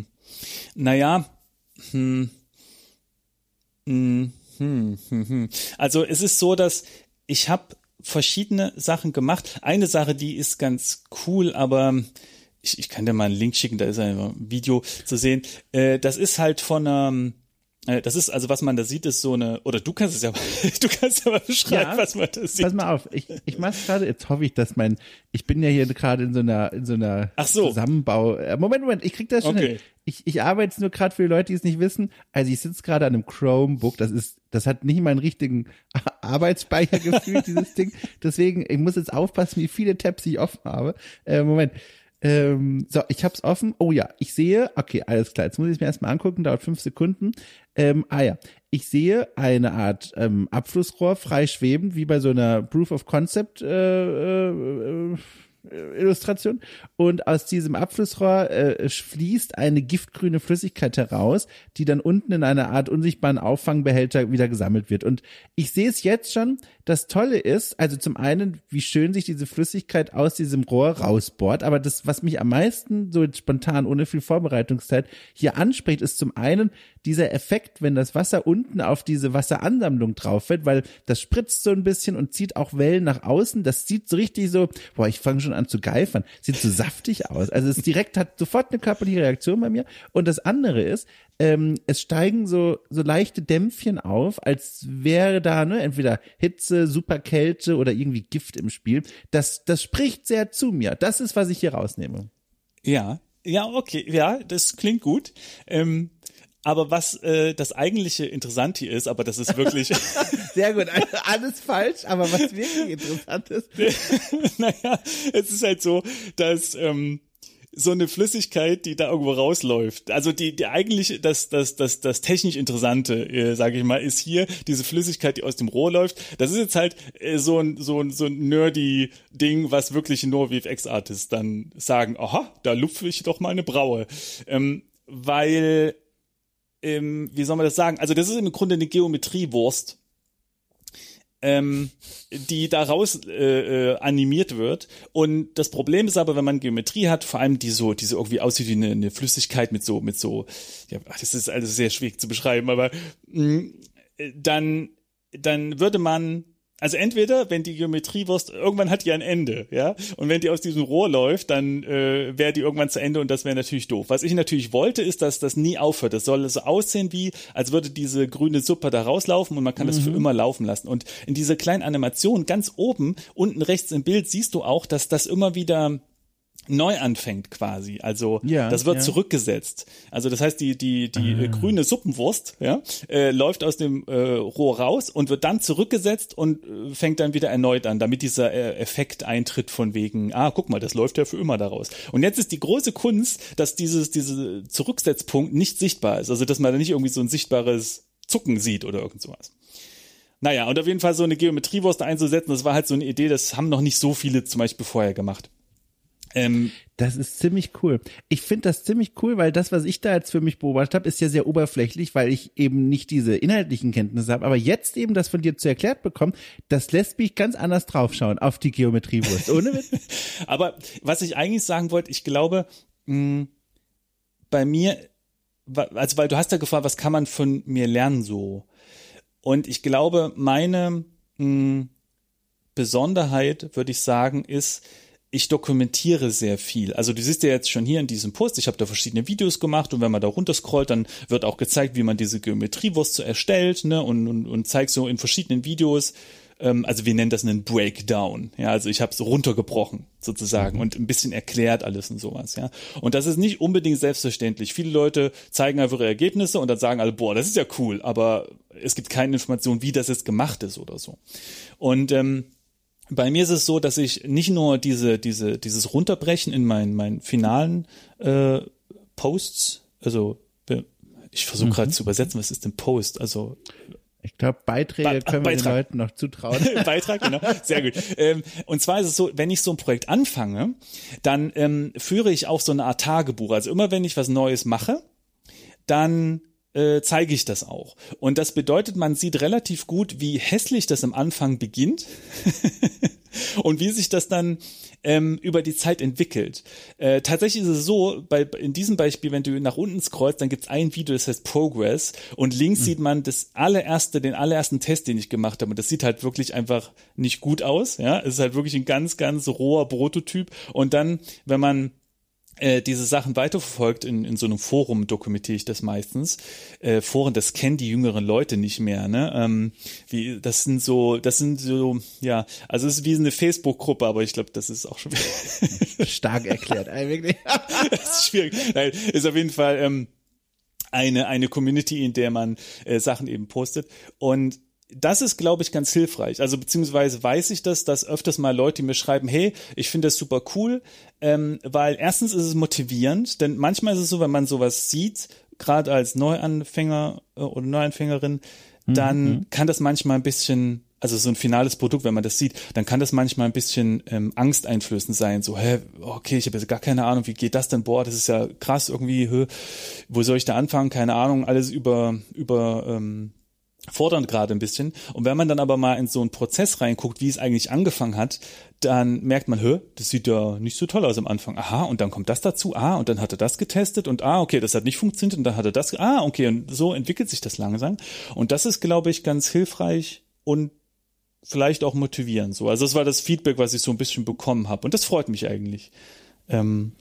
Also es ist so, dass ich habe verschiedene Sachen gemacht. Eine Sache, die ist ganz cool, aber ich kann dir mal einen Link schicken, da ist ein Video zu sehen. Das ist halt von das ist, also was man da sieht, ist so eine, oder du kannst es ja mal beschreiben, was man da sieht. Pass mal auf, ich mach's gerade, jetzt hoffe ich, dass ich bin ja hier gerade in so einer Zusammenbau. Moment, ich krieg das schon hin. Ich arbeite jetzt nur gerade für die Leute, die es nicht wissen. Also ich sitze gerade an einem Chromebook, das hat nicht mal einen richtigen Arbeitsspeicher gefühlt, dieses Ding. Deswegen, ich muss jetzt aufpassen, wie viele Tabs ich offen habe. Moment. So, ich hab's offen. Oh ja, ich sehe, okay, alles klar, jetzt muss ich es mir erstmal angucken, dauert 5 Sekunden. Ich sehe eine Art Abflussrohr frei schwebend, wie bei so einer Proof of Concept Illustration, und aus diesem Abflussrohr fließt eine giftgrüne Flüssigkeit heraus, die dann unten in einer Art unsichtbaren Auffangbehälter wieder gesammelt wird. Und ich sehe es jetzt schon, das Tolle ist, also zum einen, wie schön sich diese Flüssigkeit aus diesem Rohr rausbohrt, aber das, was mich am meisten so spontan, ohne viel Vorbereitungszeit, hier anspricht, ist zum einen dieser Effekt, wenn das Wasser unten auf diese Wasseransammlung drauf fällt, weil das spritzt so ein bisschen und zieht auch Wellen nach außen. Das sieht so richtig so, ich fange schon schon an zu geifern. Sieht so saftig aus. Also es direkt hat sofort eine körperliche Reaktion bei mir. Und das andere ist, es steigen so leichte Dämpfchen auf, als wäre da entweder Hitze, Superkälte oder irgendwie Gift im Spiel. Das spricht sehr zu mir. Das ist, was ich hier rausnehme. Ja, okay, ja, das klingt gut. Aber was das eigentliche Interessante hier ist, aber das ist wirklich... Sehr gut, also alles falsch, aber was wirklich interessant ist... Naja, es ist halt so, dass so eine Flüssigkeit, die da irgendwo rausläuft, also die eigentlich das technisch Interessante, sage ich mal, ist hier diese Flüssigkeit, die aus dem Rohr läuft. Das ist jetzt halt so ein nerdy Ding, was wirklich nur VFX-Artists dann sagen, aha, da lupfe ich doch mal eine Braue. Weil... wie soll man das sagen? Also das ist im Grunde eine Geometriewurst, die daraus animiert wird. Und das Problem ist aber, wenn man Geometrie hat, vor allem die irgendwie aussieht wie eine Flüssigkeit mit so, ja, das ist also sehr schwierig zu beschreiben, aber dann würde man, also entweder, wenn die Geometriewurst, irgendwann hat die ein Ende, ja, und wenn die aus diesem Rohr läuft, dann wäre die irgendwann zu Ende und das wäre natürlich doof. Was ich natürlich wollte, ist, dass das nie aufhört. Das soll so aussehen wie, als würde diese grüne Suppe da rauslaufen und man kann das für immer laufen lassen. Und in dieser kleinen Animation ganz oben, unten rechts im Bild, siehst du auch, dass das immer wieder neu anfängt quasi, also das wird zurückgesetzt. Also das heißt, die grüne Suppenwurst läuft aus dem Rohr raus und wird dann zurückgesetzt und fängt dann wieder erneut an, damit dieser Effekt eintritt von wegen, guck mal, das läuft ja für immer daraus. Und jetzt ist die große Kunst, dass diese Zurücksetzpunkt nicht sichtbar ist, also dass man da nicht irgendwie so ein sichtbares Zucken sieht oder irgend sowas. Naja, und auf jeden Fall so eine Geometriewurst einzusetzen, das war halt so eine Idee, das haben noch nicht so viele zum Beispiel vorher gemacht. Das ist ziemlich cool. Ich finde das ziemlich cool, weil das, was ich da jetzt für mich beobachtet habe, ist ja sehr oberflächlich, weil ich eben nicht diese inhaltlichen Kenntnisse habe. Aber jetzt eben das von dir zu erklärt bekommen, das lässt mich ganz anders draufschauen auf die Geometriewurst. Ohne Witz. Aber was ich eigentlich sagen wollte, ich glaube, bei mir, also weil du hast ja gefragt, was kann man von mir lernen so? Und ich glaube, meine Besonderheit, würde ich sagen, ist, ich dokumentiere sehr viel. Also du siehst ja jetzt schon hier in diesem Post, ich habe da verschiedene Videos gemacht und wenn man da runterscrollt, dann wird auch gezeigt, wie man diese Geometriewurst so erstellt, ne, und zeigt so in verschiedenen Videos, also wir nennen das einen Breakdown, ja, also ich habe es runtergebrochen sozusagen und ein bisschen erklärt alles und sowas, ja. Und das ist nicht unbedingt selbstverständlich. Viele Leute zeigen einfach ihre Ergebnisse und dann sagen alle, boah, das ist ja cool, aber es gibt keine Information, wie das jetzt gemacht ist oder so. Und bei mir ist es so, dass ich nicht nur dieses Runterbrechen in meinen finalen Posts, also ich versuche gerade zu übersetzen, was ist denn Post? Also ich glaube, Beiträge können wir den Leuten noch zutrauen. Beitrag, genau. Sehr gut. Und zwar ist es so, wenn ich so ein Projekt anfange, dann führe ich auch so eine Art Tagebuch. Also immer wenn ich was Neues mache, dann zeige ich das auch. Und das bedeutet, man sieht relativ gut, wie hässlich das am Anfang beginnt und wie sich das dann über die Zeit entwickelt. Tatsächlich ist es so, in diesem Beispiel, wenn du nach unten scrollst, dann gibt's ein Video, das heißt Progress und links sieht man den allerersten Test, den ich gemacht habe und das sieht halt wirklich einfach nicht gut aus. Ja, es ist halt wirklich ein ganz, ganz roher Prototyp und dann, wenn man diese Sachen weiterverfolgt, in so einem Forum dokumentiere ich das meistens. Foren, das kennen die jüngeren Leute nicht mehr, ne? Das sind so, ja, also es ist wie eine Facebook-Gruppe, aber ich glaube, das ist auch schon stark erklärt, wirklich. Das ist schwierig. Nein, ist auf jeden Fall eine Community, in der man Sachen eben postet und das ist, glaube ich, ganz hilfreich. Also beziehungsweise weiß ich das, dass öfters mal Leute mir schreiben, hey, ich finde das super cool, weil erstens ist es motivierend, denn manchmal ist es so, wenn man sowas sieht, gerade als Neuanfänger oder Neuanfängerin, dann kann das manchmal ein bisschen, also so ein finales Produkt, wenn man das sieht, dann kann das manchmal ein bisschen angsteinflößend sein. So, okay, ich habe jetzt gar keine Ahnung, wie geht das denn? Boah, das ist ja krass irgendwie, wo soll ich da anfangen? Keine Ahnung, alles fordernd gerade ein bisschen. Und wenn man dann aber mal in so einen Prozess reinguckt, wie es eigentlich angefangen hat, dann merkt man, das sieht ja nicht so toll aus am Anfang. Aha, und dann kommt das dazu. Und dann hat er das getestet und okay, das hat nicht funktioniert und dann hat er das. Okay, und so entwickelt sich das langsam. Und das ist, glaube ich, ganz hilfreich und vielleicht auch motivieren. So. Also das war das Feedback, was ich so ein bisschen bekommen habe. Und das freut mich eigentlich. Dann.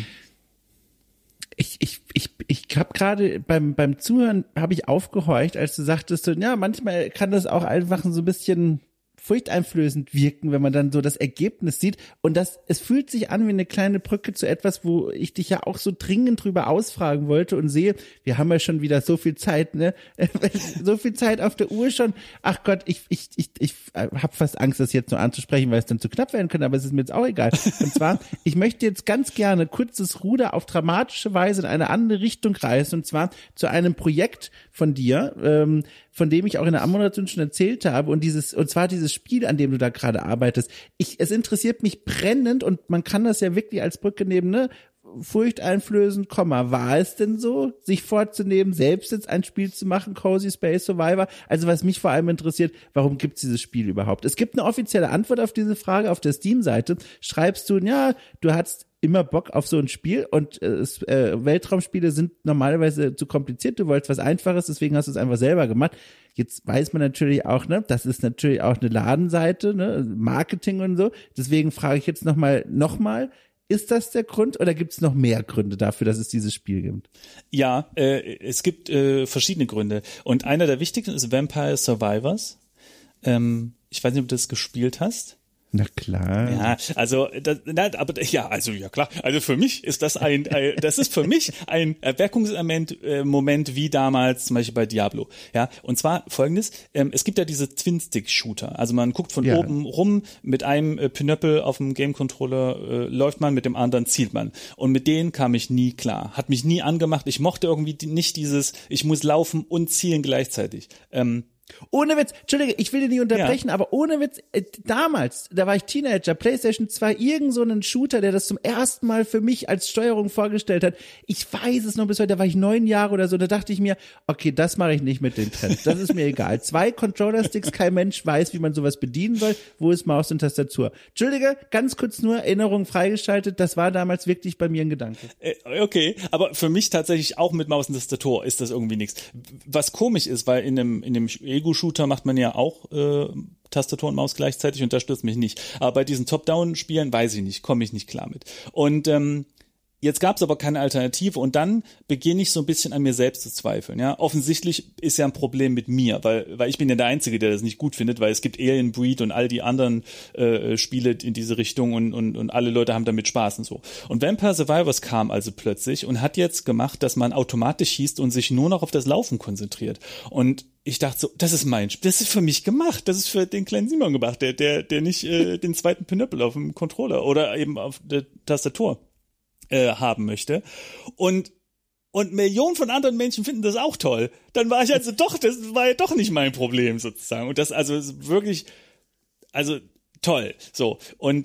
Ich habe gerade beim Zuhören habe ich aufgehorcht, als du sagtest, so, ja, manchmal kann das auch einfach so ein bisschen furchteinflößend wirken, wenn man dann so das Ergebnis sieht. Und es fühlt sich an wie eine kleine Brücke zu etwas, wo ich dich ja auch so dringend drüber ausfragen wollte und sehe, wir haben ja schon wieder so viel Zeit, ne? So viel Zeit auf der Uhr schon. Ach Gott, ich habe fast Angst, das jetzt nur anzusprechen, weil es dann zu knapp werden könnte, aber es ist mir jetzt auch egal. Und zwar, ich möchte jetzt ganz gerne kurzes Ruder auf dramatische Weise in eine andere Richtung reißen, und zwar zu einem Projekt von dir, von dem ich auch in der Anmoderation schon erzählt habe, und zwar dieses Spiel, an dem du da gerade arbeitest. Es interessiert mich brennend, und man kann das ja wirklich als Brücke nehmen, ne? Furchteinflößend, war es denn so, sich vorzunehmen, selbst jetzt ein Spiel zu machen, Cozy Space Survivor? Also was mich vor allem interessiert, warum gibt's dieses Spiel überhaupt? Es gibt eine offizielle Antwort auf diese Frage auf der Steam-Seite. Schreibst du, ja, du hattest immer Bock auf so ein Spiel, und Weltraumspiele sind normalerweise zu kompliziert, du wolltest was Einfaches, deswegen hast du es einfach selber gemacht. Jetzt weiß man natürlich auch, ne, das ist natürlich auch eine Ladenseite, ne, Marketing und so. Deswegen frage ich jetzt nochmal, ist das der Grund, oder gibt es noch mehr Gründe dafür, dass es dieses Spiel gibt? Ja, es gibt verschiedene Gründe. Und einer der wichtigsten ist Vampire Survivors. Ich weiß nicht, ob du das gespielt hast. Na klar. Ja, also klar. Also für mich ist das für mich ein Erweckungsmoment wie damals zum Beispiel bei Diablo. Ja, und zwar Folgendes: Es gibt ja diese Twin-Stick-Shooter. Also man guckt von oben rum mit einem Pinöppel auf dem Game-Controller, läuft man, mit dem anderen zielt man. Und mit denen kam ich nie klar. Hat mich nie angemacht. Ich mochte irgendwie nicht dieses, ich muss laufen und zielen gleichzeitig. Ohne Witz, Entschuldige, ich will dir nicht unterbrechen, aber ohne Witz, damals, da war ich Teenager, PlayStation 2, irgend so einen Shooter, der das zum ersten Mal für mich als Steuerung vorgestellt hat. Ich weiß es noch bis heute, da war ich 9 Jahre oder so, da dachte ich mir, okay, das mache ich nicht mit den Trends, das ist mir egal. 2 Controller-Sticks, kein Mensch weiß, wie man sowas bedienen soll, wo ist Maus und Tastatur. Entschuldige, ganz kurz nur, Erinnerung freigeschaltet, das war damals wirklich bei mir ein Gedanke. Okay, aber für mich tatsächlich auch mit Maus und Tastatur ist das irgendwie nichts. Was komisch ist, weil in dem Ego-Shooter macht man ja auch Tastatur und Maus gleichzeitig, und das stört mich nicht. Aber bei diesen Top-Down-Spielen weiß ich nicht, komme ich nicht klar mit. Und jetzt gab es aber keine Alternative, und dann beginne ich so ein bisschen an mir selbst zu zweifeln. Ja, offensichtlich ist ja ein Problem mit mir, weil ich bin ja der Einzige, der das nicht gut findet, weil es gibt Alien Breed und all die anderen Spiele in diese Richtung, und alle Leute haben damit Spaß und so. Und Vampire Survivors kam also plötzlich und hat jetzt gemacht, dass man automatisch schießt und sich nur noch auf das Laufen konzentriert. Und ich dachte so, das ist mein Spiel, das ist für mich gemacht, das ist für den kleinen Simon gemacht, der nicht den zweiten Pinöppel auf dem Controller oder eben auf der Tastatur haben möchte. Und Millionen von anderen Menschen finden das auch toll. Dann war ich also doch, das war ja doch nicht mein Problem sozusagen. Und das also wirklich, also toll. So. Und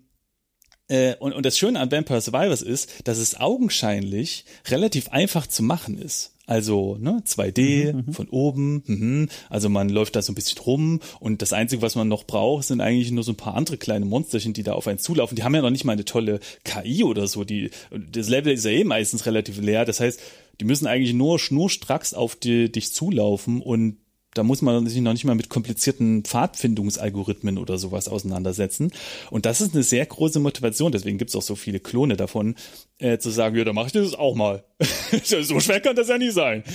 das Schöne an Vampire Survivors ist, dass es augenscheinlich relativ einfach zu machen ist. Also 2D von oben, also man läuft da so ein bisschen rum, und das Einzige, was man noch braucht, sind eigentlich nur so ein paar andere kleine Monsterchen, die da auf einen zulaufen. Die haben ja noch nicht mal eine tolle KI oder so. Das Level ist ja meistens relativ leer. Das heißt, die müssen eigentlich nur schnurstracks auf dich zulaufen, und da muss man sich noch nicht mal mit komplizierten Pfadfindungsalgorithmen oder sowas auseinandersetzen. Und das ist eine sehr große Motivation. Deswegen gibt es auch so viele Klone davon, zu sagen, ja, dann mache ich das auch mal. So schwer kann das ja nicht sein.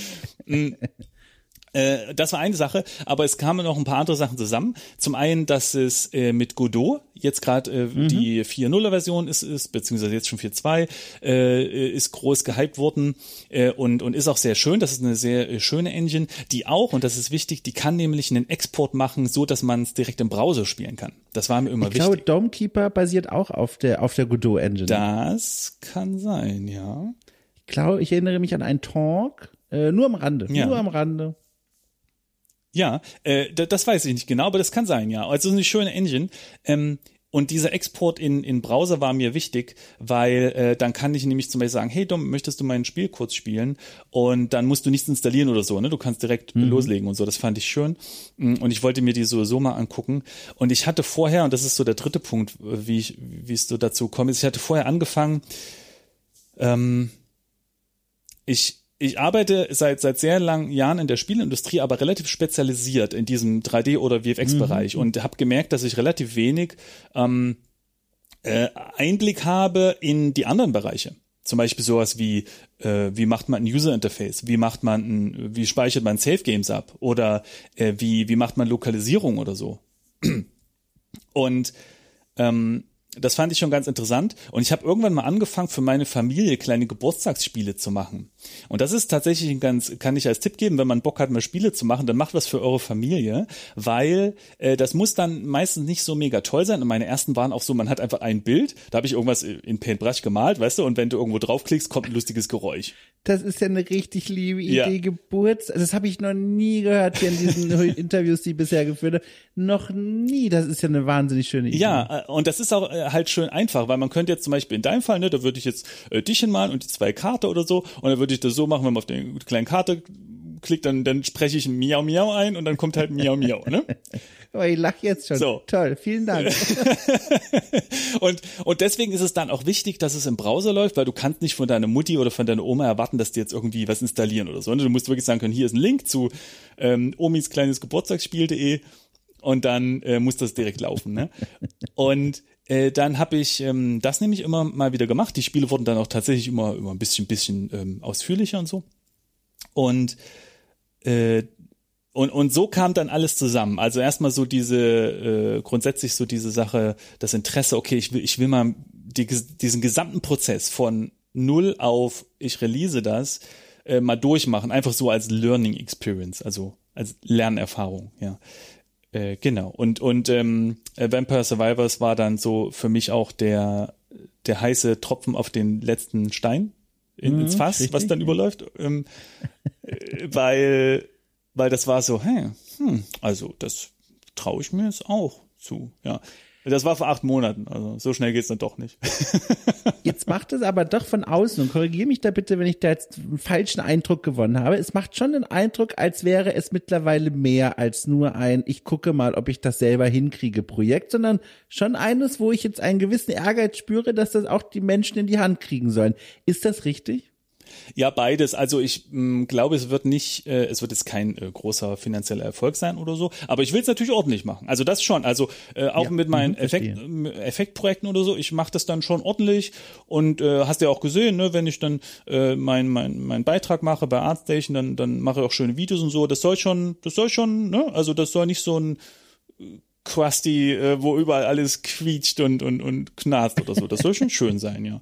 Das war eine Sache, aber es kamen noch ein paar andere Sachen zusammen. Zum einen, dass es mit Godot jetzt gerade die 4.0er Version ist, beziehungsweise jetzt schon 4.2, ist groß gehypt worden und ist auch sehr schön. Das ist eine sehr schöne Engine, die auch, und das ist wichtig, die kann nämlich einen Export machen, so dass man es direkt im Browser spielen kann. Das war mir immer wichtig. Ich glaube, Domekeeper basiert auch auf der Godot Engine. Das kann sein, ja. Ich erinnere mich an einen Talk, nur am Rande. Ja, das weiß ich nicht genau, aber das kann sein, ja. Also eine schöne Engine. Und dieser Export in Browser war mir wichtig, weil dann kann ich nämlich zum Beispiel sagen, hey Dom, möchtest du mein Spiel kurz spielen? Und dann musst du nichts installieren oder so, ne? Du kannst direkt loslegen und so. Das fand ich schön. Und ich wollte mir die sowieso mal angucken. Und ich hatte vorher, und das ist so der dritte Punkt, wie es so dazu kommt, ich hatte vorher angefangen, ich ich arbeite seit sehr langen Jahren in der Spielindustrie, aber relativ spezialisiert in diesem 3D- oder VFX-Bereich und habe gemerkt, dass ich relativ wenig Einblick habe in die anderen Bereiche. Zum Beispiel sowas wie macht man ein User Interface, wie speichert man Save Games ab oder wie macht man Lokalisierung oder so. Und das fand ich schon ganz interessant und ich habe irgendwann mal angefangen, für meine Familie kleine Geburtstagsspiele zu machen. Und das ist tatsächlich kann ich als Tipp geben, wenn man Bock hat, mal Spiele zu machen, dann macht was für eure Familie, weil das muss dann meistens nicht so mega toll sein. Und meine ersten waren auch so, man hat einfach ein Bild, da habe ich irgendwas in Paintbrush gemalt, weißt du, und wenn du irgendwo draufklickst, kommt ein lustiges Geräusch. Das ist ja eine richtig liebe Idee, Ja. Das habe ich noch nie gehört hier in diesen Interviews, die ich bisher geführt habe. Noch nie. Das ist ja eine wahnsinnig schöne Idee. Ja, und das ist auch halt schön einfach, weil man könnte jetzt zum Beispiel in deinem Fall, ne, da würde ich jetzt dich hinmalen und die 2 Karte oder so und dann würde ich das so machen, wenn man auf die kleine Karte klickt, dann spreche ich ein Miau Miau ein und dann kommt halt Miau Miau, ne? Aber ich lache jetzt schon. So. Toll, vielen Dank. Und deswegen ist es dann auch wichtig, dass es im Browser läuft, weil du kannst nicht von deiner Mutti oder von deiner Oma erwarten, dass die jetzt irgendwie was installieren oder so. Du musst wirklich sagen können, hier ist ein Link zu Omis kleines Geburtstagsspiel.de und dann muss das direkt laufen, ne? Und dann habe ich das nämlich immer mal wieder gemacht. Die Spiele wurden dann auch tatsächlich immer ein bisschen ausführlicher und so. Und so kam dann alles zusammen. Also erstmal so grundsätzlich so diese Sache, das Interesse, okay, ich will mal diesen gesamten Prozess von 0 auf ich release das mal durchmachen, einfach so als Learning Experience, also als Lernerfahrung, ja. Genau. Und Vampire Survivors war dann so für mich auch der heiße Tropfen auf den letzten Stein ins Fass, richtig, was dann überläuft, weil das war so, also das traue ich mir jetzt auch zu, ja. Das war vor 8 Monaten, also so schnell geht's dann doch nicht. Jetzt macht es aber doch von außen, und korrigiere mich da bitte, wenn ich da jetzt einen falschen Eindruck gewonnen habe, es macht schon den Eindruck, als wäre es mittlerweile mehr als nur ich gucke mal, ob ich das selber hinkriege Projekt, sondern schon eines, wo ich jetzt einen gewissen Ehrgeiz spüre, dass das auch die Menschen in die Hand kriegen sollen. Ist das richtig? Ja, beides. Also ich glaube, es wird jetzt kein großer finanzieller Erfolg sein oder so, aber ich will es natürlich ordentlich machen. Also das schon. Also auch mit meinen Effektprojekten oder so, ich mache das dann schon ordentlich und hast ja auch gesehen, ne, wenn ich dann meinen Beitrag mache bei ArtStation, dann mache ich auch schöne Videos und so. Das soll schon, ne? Also das soll nicht so ein Krusty, wo überall alles quietscht und knarzt oder so. Das soll schon schön sein, ja.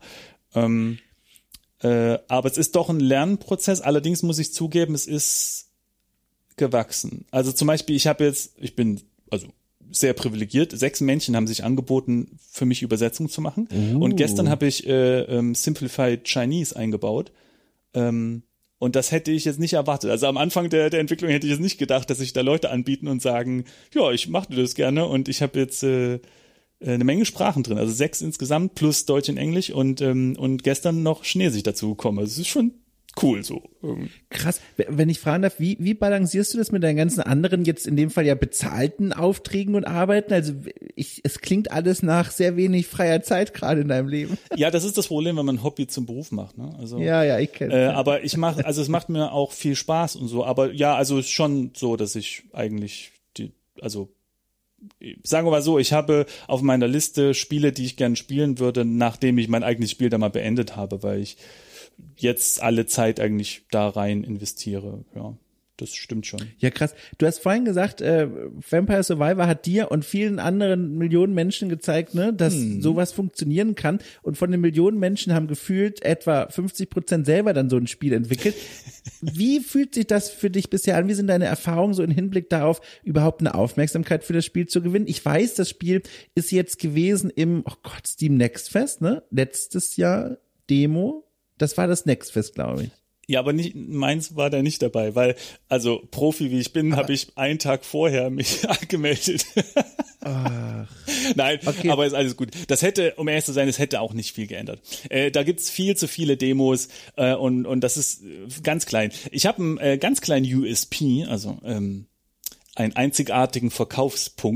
Aber es ist doch ein Lernprozess. Allerdings muss ich zugeben, es ist gewachsen. Also zum Beispiel, ich bin also sehr privilegiert. 6 Männchen haben sich angeboten, für mich Übersetzung zu machen. Und gestern habe ich Simplified Chinese eingebaut. Und das hätte ich jetzt nicht erwartet. Also am Anfang der Entwicklung hätte ich jetzt nicht gedacht, dass sich da Leute anbieten und sagen, ja, ich mache das gerne und ich habe jetzt eine Menge Sprachen drin, also 6 insgesamt plus Deutsch und Englisch und gestern noch Chinesisch dazu gekommen. Also es ist schon cool so. Krass. Wenn ich fragen darf, wie balancierst du das mit deinen ganzen anderen, jetzt in dem Fall ja bezahlten Aufträgen und Arbeiten? Also es klingt alles nach sehr wenig freier Zeit gerade in deinem Leben. Ja, das ist das Problem, wenn man Hobby zum Beruf macht, ne? Also ja, ich kenne aber es macht mir auch viel Spaß und so, aber ja, also es ist schon so, dass ich eigentlich sagen wir mal so, ich habe auf meiner Liste Spiele, die ich gerne spielen würde, nachdem ich mein eigenes Spiel dann mal beendet habe, weil ich jetzt alle Zeit eigentlich da rein investiere. Ja, das stimmt schon. Ja, krass. Du hast vorhin gesagt, Vampire Survivor hat dir und vielen anderen Millionen Menschen gezeigt, ne, dass sowas funktionieren kann. Und von den Millionen Menschen haben gefühlt etwa 50% selber dann so ein Spiel entwickelt. Wie fühlt sich das für dich bisher an? Wie sind deine Erfahrungen so im Hinblick darauf, überhaupt eine Aufmerksamkeit für das Spiel zu gewinnen? Ich weiß, das Spiel ist jetzt gewesen im, Steam Next Fest, ne? Letztes Jahr Demo. Das war das Next Fest, glaube ich. Ja, aber meins war da nicht dabei, weil, also Profi wie ich bin, habe ich einen Tag vorher mich angemeldet. Ach. Nein, okay. Aber ist alles gut. Das hätte, um ehrlich zu sein, es hätte auch nicht viel geändert. Da gibt's viel zu viele Demos und das ist ganz klein. Ich habe einen ganz kleinen USP, also einen einzigartigen Verkaufspunkt.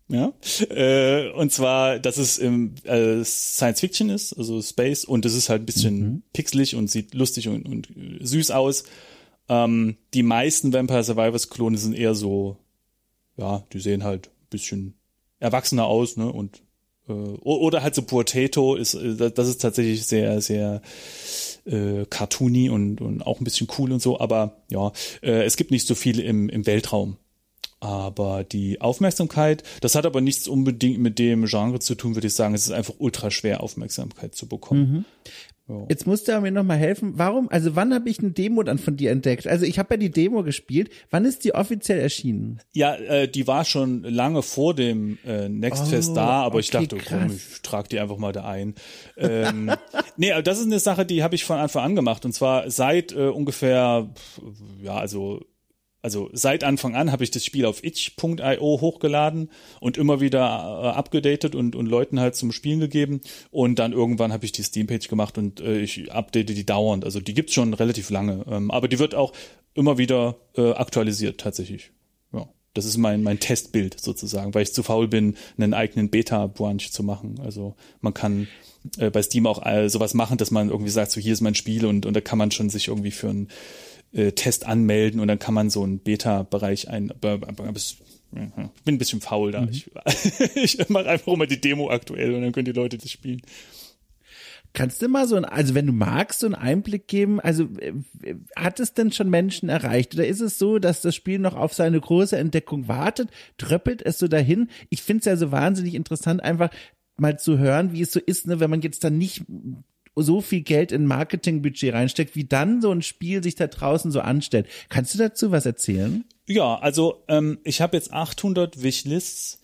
Ja, und zwar, dass es Science Fiction ist, also Space, und es ist halt ein bisschen pixelig und sieht lustig und süß aus. Die meisten Vampire Survivors Klone sind eher so, ja, die sehen halt ein bisschen erwachsener aus, ne, und oder halt so Potato das ist tatsächlich sehr, sehr cartoony und auch ein bisschen cool und so, aber ja, es gibt nicht so viel im Weltraum. Aber die Aufmerksamkeit, das hat aber nichts unbedingt mit dem Genre zu tun, würde ich sagen. Es ist einfach ultra schwer, Aufmerksamkeit zu bekommen. Ja. Jetzt musst du mir noch mal helfen. Wann habe ich eine Demo dann von dir entdeckt? Also ich habe ja die Demo gespielt. Wann ist die offiziell erschienen? Ja, die war schon lange vor dem Nextfest da, aber ich dachte, komm, ich trage die einfach mal da ein. Nee, aber das ist eine Sache, die habe ich von Anfang an gemacht. Und zwar seit ungefähr, ja, also seit Anfang an habe ich das Spiel auf itch.io hochgeladen und immer wieder abgedatet und Leuten halt zum Spielen gegeben. Und dann irgendwann habe ich die Steam-Page gemacht und ich update die dauernd. Also die gibt's schon relativ lange. Aber die wird auch immer wieder aktualisiert tatsächlich. Ja, das ist mein Testbild sozusagen, weil ich zu faul bin, einen eigenen Beta-Branch zu machen. Also man kann bei Steam auch sowas machen, dass man irgendwie sagt, so hier ist mein Spiel und da kann man schon sich irgendwie für ein Test anmelden und dann kann man so einen Beta-Bereich ich bin ein bisschen faul da. Ich mache einfach immer die Demo aktuell und dann können die Leute das spielen. Kannst du mal also wenn du magst, so einen Einblick geben, also hat es denn schon Menschen erreicht oder ist es so, dass das Spiel noch auf seine große Entdeckung wartet? Tröppelt es so dahin? Ich finde es ja so wahnsinnig interessant, einfach mal zu hören, wie es so ist, ne, wenn man jetzt dann nicht so viel Geld in Marketingbudget reinsteckt, wie dann so ein Spiel sich da draußen so anstellt. Kannst du dazu was erzählen? Ja, also ich habe jetzt 800 Wishlists,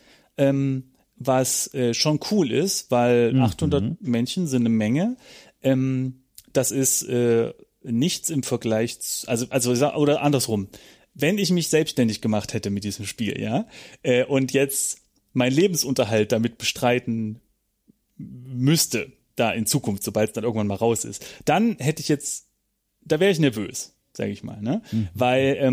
was schon cool ist, weil 800 Menschen sind eine Menge. Das ist nichts im Vergleich oder andersrum. Wenn ich mich selbstständig gemacht hätte mit diesem Spiel, ja, und jetzt meinen Lebensunterhalt damit bestreiten müsste, da in Zukunft, sobald es dann irgendwann mal raus ist, dann da wäre ich nervös, sage ich mal, ne? Weil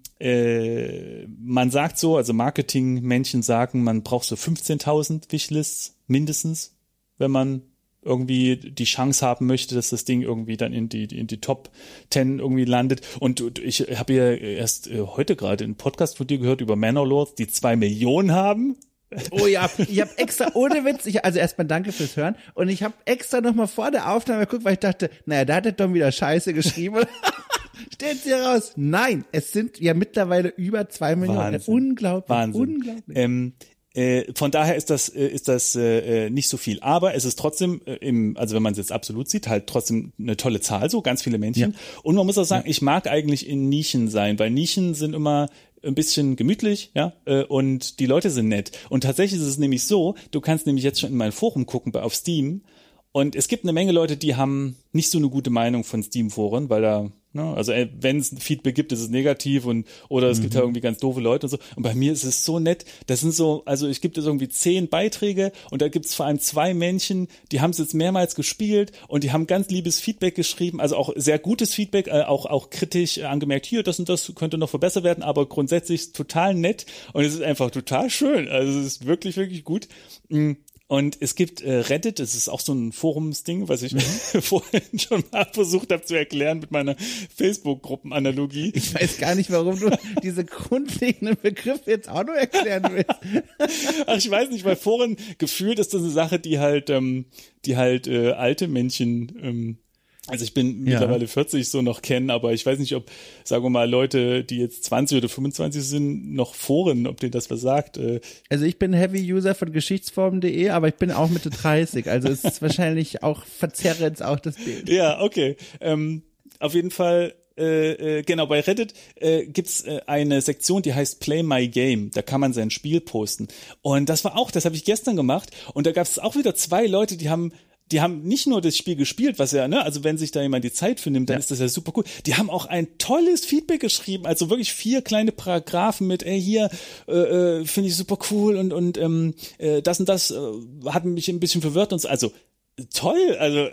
man sagt so, also Marketingmenschen sagen, man braucht so 15.000 Wishlists mindestens, wenn man irgendwie die Chance haben möchte, dass das Ding irgendwie dann in die Top 10 irgendwie landet. Und ich habe ja erst heute gerade einen Podcast von dir gehört über Manor Lords, die 2 Millionen haben. Oh ja, ich habe extra, ohne Witz, also erstmal danke fürs Hören und ich habe extra nochmal vor der Aufnahme geguckt, weil ich dachte, naja, da hat der Dom wieder Scheiße geschrieben. Steht's hier raus? Nein, es sind ja mittlerweile über 2 Millionen. Wahnsinn. Unglaublich, Wahnsinn. Unglaublich. Von daher ist das nicht so viel, aber es ist trotzdem also wenn man es jetzt absolut sieht, halt trotzdem eine tolle Zahl, so ganz viele Männchen. Ja. Und man muss auch sagen, ich mag eigentlich in Nischen sein, weil Nischen sind immer ein bisschen gemütlich, ja, und die Leute sind nett. Und tatsächlich ist es nämlich so, du kannst nämlich jetzt schon in mein Forum gucken auf Steam und es gibt eine Menge Leute, die haben nicht so eine gute Meinung von Steam-Foren, weil da, ne, also wenn es Feedback gibt, ist es negativ oder es gibt da irgendwie ganz doofe Leute und so. Und bei mir ist es so nett, das sind so, also ich gebe da irgendwie 10 Beiträge und da gibt's vor allem 2 Männchen, die haben es jetzt mehrmals gespielt und die haben ganz liebes Feedback geschrieben, also auch sehr gutes Feedback, auch kritisch angemerkt, hier, das und das könnte noch verbessert werden, aber grundsätzlich total nett und es ist einfach total schön, also es ist wirklich, wirklich gut. Und es gibt Reddit, das ist auch so ein Forumsding, was ich vorhin schon mal versucht habe zu erklären mit meiner Facebook-Gruppenanalogie. Ich weiß gar nicht, warum du diese grundlegenden Begriffe jetzt auch noch erklären willst. Ach, ich weiß nicht, weil Foren gefühlt ist das eine Sache, die halt alte Männchen also ich bin mittlerweile 40 so noch kennen, aber ich weiß nicht, ob, sagen wir mal, Leute, die jetzt 20 oder 25 sind, noch Foren, ob denen das was sagt. Also ich bin Heavy-User von Geschichtsformen.de, aber ich bin auch Mitte 30, also es ist wahrscheinlich auch, verzerre jetzt auch das Bild. Ja, okay. Auf jeden Fall, genau, bei Reddit gibt's eine Sektion, die heißt Play My Game. Da kann man sein Spiel posten. Und das habe ich gestern gemacht. Und da gab es auch wieder 2 Leute, die haben nicht nur das Spiel gespielt, was ja, ne, also wenn sich da jemand die Zeit für nimmt, dann ist das ja super cool. Die haben auch ein tolles Feedback geschrieben, also wirklich 4 kleine Paragraphen mit, hier, finde ich super cool und das und das hat mich ein bisschen verwirrt und so. Also toll, also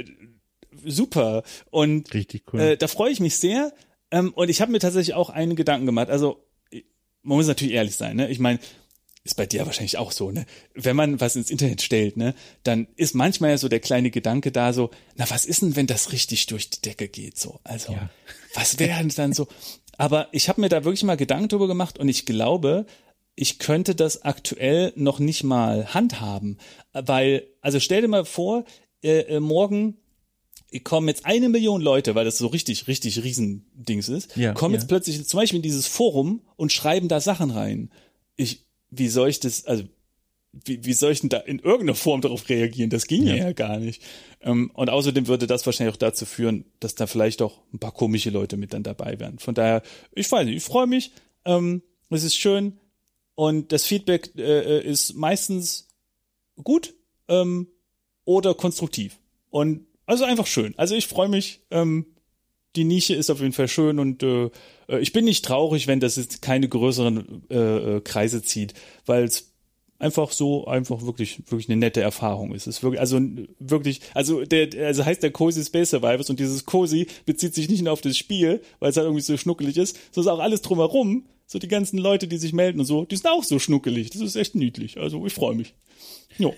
super. Und richtig cool. Da freue ich mich sehr. Und ich habe mir tatsächlich auch einen Gedanken gemacht. Also man muss natürlich ehrlich sein, ne? Ich meine, ist bei dir wahrscheinlich auch so, ne? Wenn man was ins Internet stellt, ne, dann ist manchmal ja so der kleine Gedanke da so, na, was ist denn, wenn das richtig durch die Decke geht, so? Also, was wäre denn dann so? Aber ich habe mir da wirklich mal Gedanken drüber gemacht und ich glaube, ich könnte das aktuell noch nicht mal handhaben, weil, also stell dir mal vor, morgen kommen jetzt 1 Million Leute, weil das so richtig Riesendings ist, kommen jetzt plötzlich zum Beispiel in dieses Forum und schreiben da Sachen rein. Wie soll ich das, also wie soll ich denn da in irgendeiner Form darauf reagieren? Das ging ja gar nicht. Und außerdem würde das wahrscheinlich auch dazu führen, dass da vielleicht auch ein paar komische Leute mit dann dabei wären. Von daher, ich weiß nicht, ich freue mich, es ist schön und das Feedback ist meistens gut oder konstruktiv. Und also einfach schön. Also ich freue mich, die Nische ist auf jeden Fall schön und ich bin nicht traurig, wenn das jetzt keine größeren Kreise zieht, weil es einfach wirklich eine nette Erfahrung ist. Es ist wirklich, also heißt der Cozy Space Survivors und dieses Cozy bezieht sich nicht nur auf das Spiel, weil es halt irgendwie so schnuckelig ist, sondern auch alles drumherum, so die ganzen Leute, die sich melden und so, die sind auch so schnuckelig. Das ist echt niedlich. Also ich freue mich. Jo.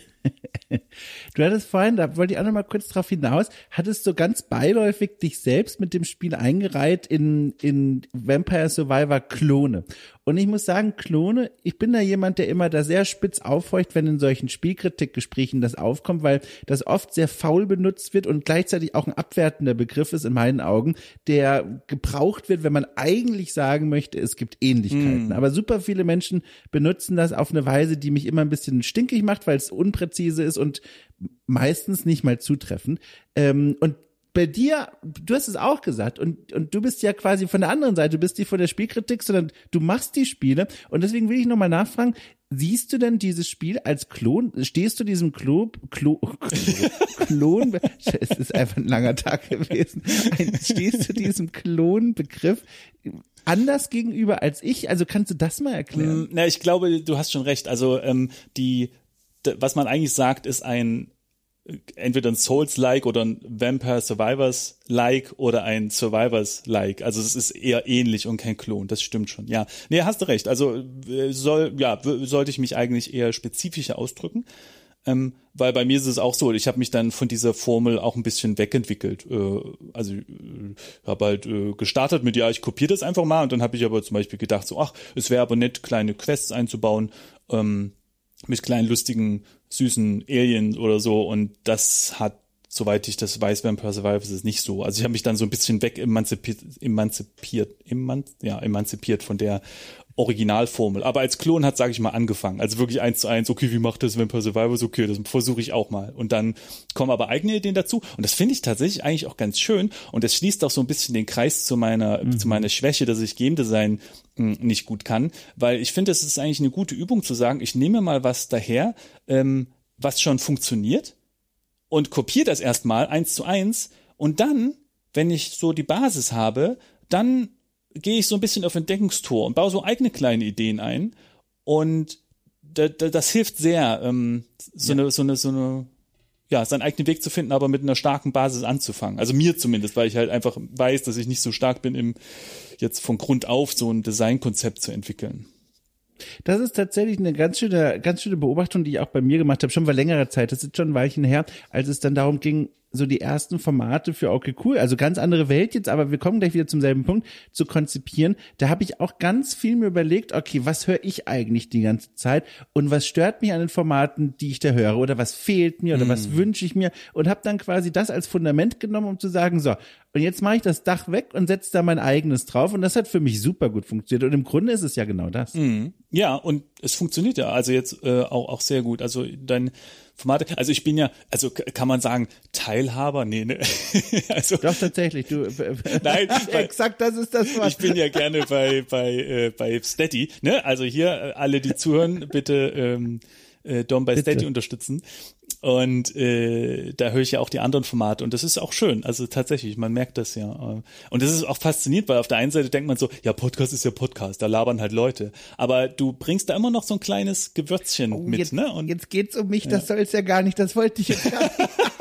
Du hattest vorhin, da wollte ich auch noch mal kurz drauf hinaus, hattest du ganz beiläufig dich selbst mit dem Spiel eingereiht in Vampire Survivor Klone. Und ich muss sagen, Klone, ich bin da jemand, der immer da sehr spitz aufhorcht, wenn in solchen Spielkritikgesprächen das aufkommt, weil das oft sehr faul benutzt wird und gleichzeitig auch ein abwertender Begriff ist in meinen Augen, der gebraucht wird, wenn man eigentlich sagen möchte, es gibt Ähnlichkeiten. Aber super viele Menschen benutzen das auf eine Weise, die mich immer ein bisschen stinkig macht, weil es unpräzise ist und meistens nicht mal zutreffend. Und bei dir, du hast es auch gesagt, und du bist ja quasi von der anderen Seite, du bist nicht von der Spielkritik, sondern du machst die Spiele. Und deswegen will ich nochmal nachfragen, siehst du denn dieses Spiel als Klon? Stehst du diesem Klon, es ist einfach ein langer Tag gewesen, stehst du diesem Klonbegriff anders gegenüber als ich? Also kannst du das mal erklären? Na, ich glaube, du hast schon recht. Also was man eigentlich sagt, ist entweder ein Souls-like oder ein Vampire Survivors-like oder ein Survivors-like. Also es ist eher ähnlich und kein Klon. Das stimmt schon. Ja, nee, hast du recht. Also sollte ich mich eigentlich eher spezifischer ausdrücken. Weil bei mir ist es auch so, ich habe mich dann von dieser Formel auch ein bisschen wegentwickelt. Also habe halt gestartet mit, ich kopiere das einfach mal und dann habe ich aber zum Beispiel gedacht, so, es wäre aber nett, kleine Quests einzubauen, mit kleinen, lustigen, süßen Aliens oder so und das hat, soweit ich das weiß, Vampire Survivors ist nicht so. Also ich habe mich dann so ein bisschen weg emanzipiert von der Originalformel. Aber als Klon hat, sage ich mal, angefangen. Also wirklich 1:1, okay, wie macht das Vampire Survivors? Okay, das versuche ich auch mal. Und dann kommen aber eigene Ideen dazu. Und das finde ich tatsächlich eigentlich auch ganz schön. Und das schließt auch so ein bisschen den Kreis zu meiner Schwäche, dass ich Game Design nicht gut kann. Weil ich finde, es ist eigentlich eine gute Übung zu sagen, ich nehme mal was daher, was schon funktioniert und kopiere das erstmal 1:1. Und dann, wenn ich so die Basis habe, dann gehe ich so ein bisschen auf Entdeckungstour und baue so eigene kleine Ideen ein und das hilft sehr, seinen eigenen Weg zu finden, aber mit einer starken Basis anzufangen. Also mir zumindest, weil ich halt einfach weiß, dass ich nicht so stark bin, jetzt von Grund auf so ein Designkonzept zu entwickeln. Das ist tatsächlich eine ganz schöne Beobachtung, die ich auch bei mir gemacht habe, schon vor längerer Zeit. Das ist schon ein Weilchen her, als es dann darum ging, so die ersten Formate für okay cool, also ganz andere Welt jetzt, aber wir kommen gleich wieder zum selben Punkt, zu konzipieren. Da habe ich auch ganz viel mir überlegt, okay, was höre ich eigentlich die ganze Zeit und was stört mich an den Formaten, die ich da höre oder was fehlt mir oder was wünsche ich mir und habe dann quasi das als Fundament genommen, um zu sagen, so, und jetzt mache ich das Dach weg und setze da mein eigenes drauf und das hat für mich super gut funktioniert und im Grunde ist es ja genau das. Ja, und es funktioniert ja, also jetzt auch sehr gut, also dein Formate, also ich bin ja, also kann man sagen, Teilhaber? Nee, ne? Also, doch, tatsächlich, du. Nein, exakt, das ist das Wort. Ich bin ja gerne bei Steady, ne? Also hier, alle, die zuhören, bitte Dom bei Steady unterstützen. Und da höre ich ja auch die anderen Formate und das ist auch schön, also tatsächlich, man merkt das ja. Und das ist auch faszinierend, weil auf der einen Seite denkt man so, ja, Podcast ist ja Podcast, da labern halt Leute. Aber du bringst da immer noch so ein kleines Gewürzchen mit, jetzt, ne? Und jetzt geht's um mich, das soll's ja gar nicht, das wollte ich jetzt gar nicht.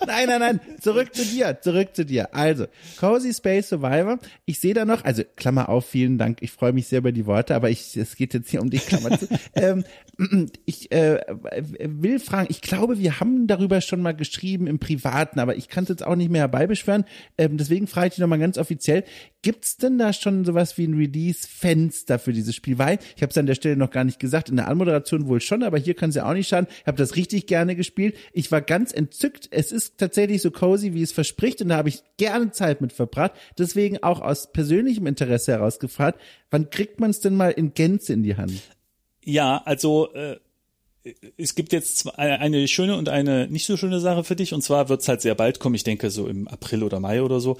Nein, zurück zu dir. Also, Cozy Space Survivor, ich sehe da noch, also Klammer auf, vielen Dank, ich freue mich sehr über die Worte, aber es geht jetzt hier um die Klammer zu. Ich will fragen, ich glaube, wir haben darüber schon mal geschrieben im Privaten, aber ich kann es jetzt auch nicht mehr herbeibeschwören, deswegen frage ich dich nochmal ganz offiziell, gibt's denn da schon sowas wie ein Release-Fenster für dieses Spiel? Weil, ich habe es an der Stelle noch gar nicht gesagt, in der Anmoderation wohl schon, aber hier kann es ja auch nicht schaden. Ich habe das richtig gerne gespielt. Ich war ganz entzückt. Es ist tatsächlich so cozy, wie es verspricht, und da habe ich gerne Zeit mit verbracht. Deswegen auch aus persönlichem Interesse heraus gefragt, wann kriegt man es denn mal in Gänze in die Hand? Ja, also es gibt jetzt eine schöne und eine nicht so schöne Sache für dich, und zwar wird es halt sehr bald kommen, ich denke so im April oder Mai oder so.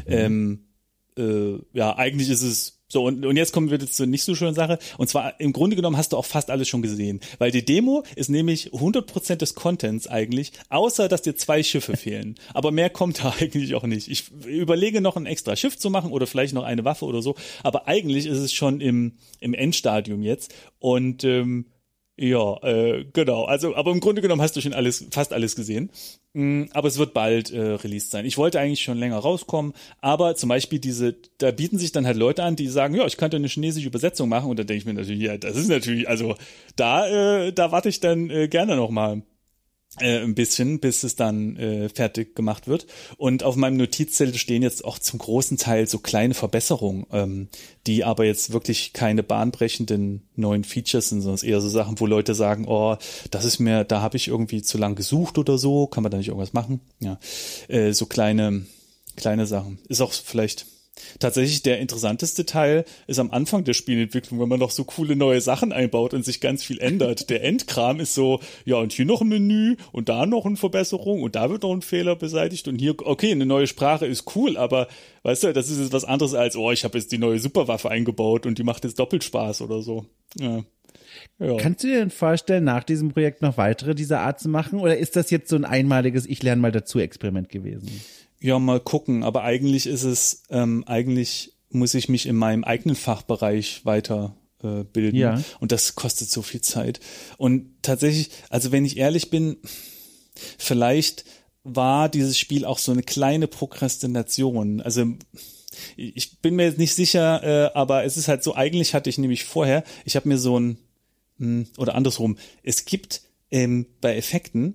Ja, eigentlich ist es so, und jetzt kommen wir jetzt zur nicht so schönen Sache, und zwar im Grunde genommen hast du auch fast alles schon gesehen, weil die Demo ist nämlich 100% des Contents eigentlich, außer dass dir 2 Schiffe fehlen, aber mehr kommt da eigentlich auch nicht. Ich überlege noch ein extra Schiff zu machen oder vielleicht noch eine Waffe oder so, aber eigentlich ist es schon im Endstadium jetzt, und ja, genau. Also, aber im Grunde genommen hast du schon fast alles gesehen. Aber es wird bald released sein. Ich wollte eigentlich schon länger rauskommen, aber zum Beispiel da bieten sich dann halt Leute an, die sagen, ja, ich könnte eine chinesische Übersetzung machen, und da denke ich mir natürlich, ja, das ist natürlich, also da warte ich dann gerne noch mal ein bisschen, bis es dann fertig gemacht wird. Und auf meinem Notizzettel stehen jetzt auch zum großen Teil so kleine Verbesserungen, die aber jetzt wirklich keine bahnbrechenden neuen Features sind, sondern eher so Sachen, wo Leute sagen, oh, da habe ich irgendwie zu lang gesucht oder so, kann man da nicht irgendwas machen? Ja, so kleine Sachen. Ist auch vielleicht tatsächlich der interessanteste Teil ist am Anfang der Spielentwicklung, wenn man noch so coole neue Sachen einbaut und sich ganz viel ändert. Der Endkram ist so, ja, und hier noch ein Menü und da noch eine Verbesserung und da wird noch ein Fehler beseitigt und hier, okay, eine neue Sprache ist cool, aber weißt du, das ist jetzt was anderes als, oh, ich habe jetzt die neue Superwaffe eingebaut und die macht jetzt doppelt Spaß oder so. Ja. Ja. Kannst du dir denn vorstellen, nach diesem Projekt noch weitere dieser Art zu machen, oder ist das jetzt so ein einmaliges Ich-lerne-mal-dazu-Experiment gewesen? Ja, mal gucken, aber eigentlich ist es, eigentlich muss ich mich in meinem eigenen Fachbereich weiter bilden, ja. Und das kostet so viel Zeit. Und tatsächlich, also wenn ich ehrlich bin, vielleicht war dieses Spiel auch so eine kleine Prokrastination. Also ich bin mir jetzt nicht sicher, aber es ist halt so, eigentlich hatte ich nämlich vorher, ich habe mir so oder andersrum, es gibt bei Effekten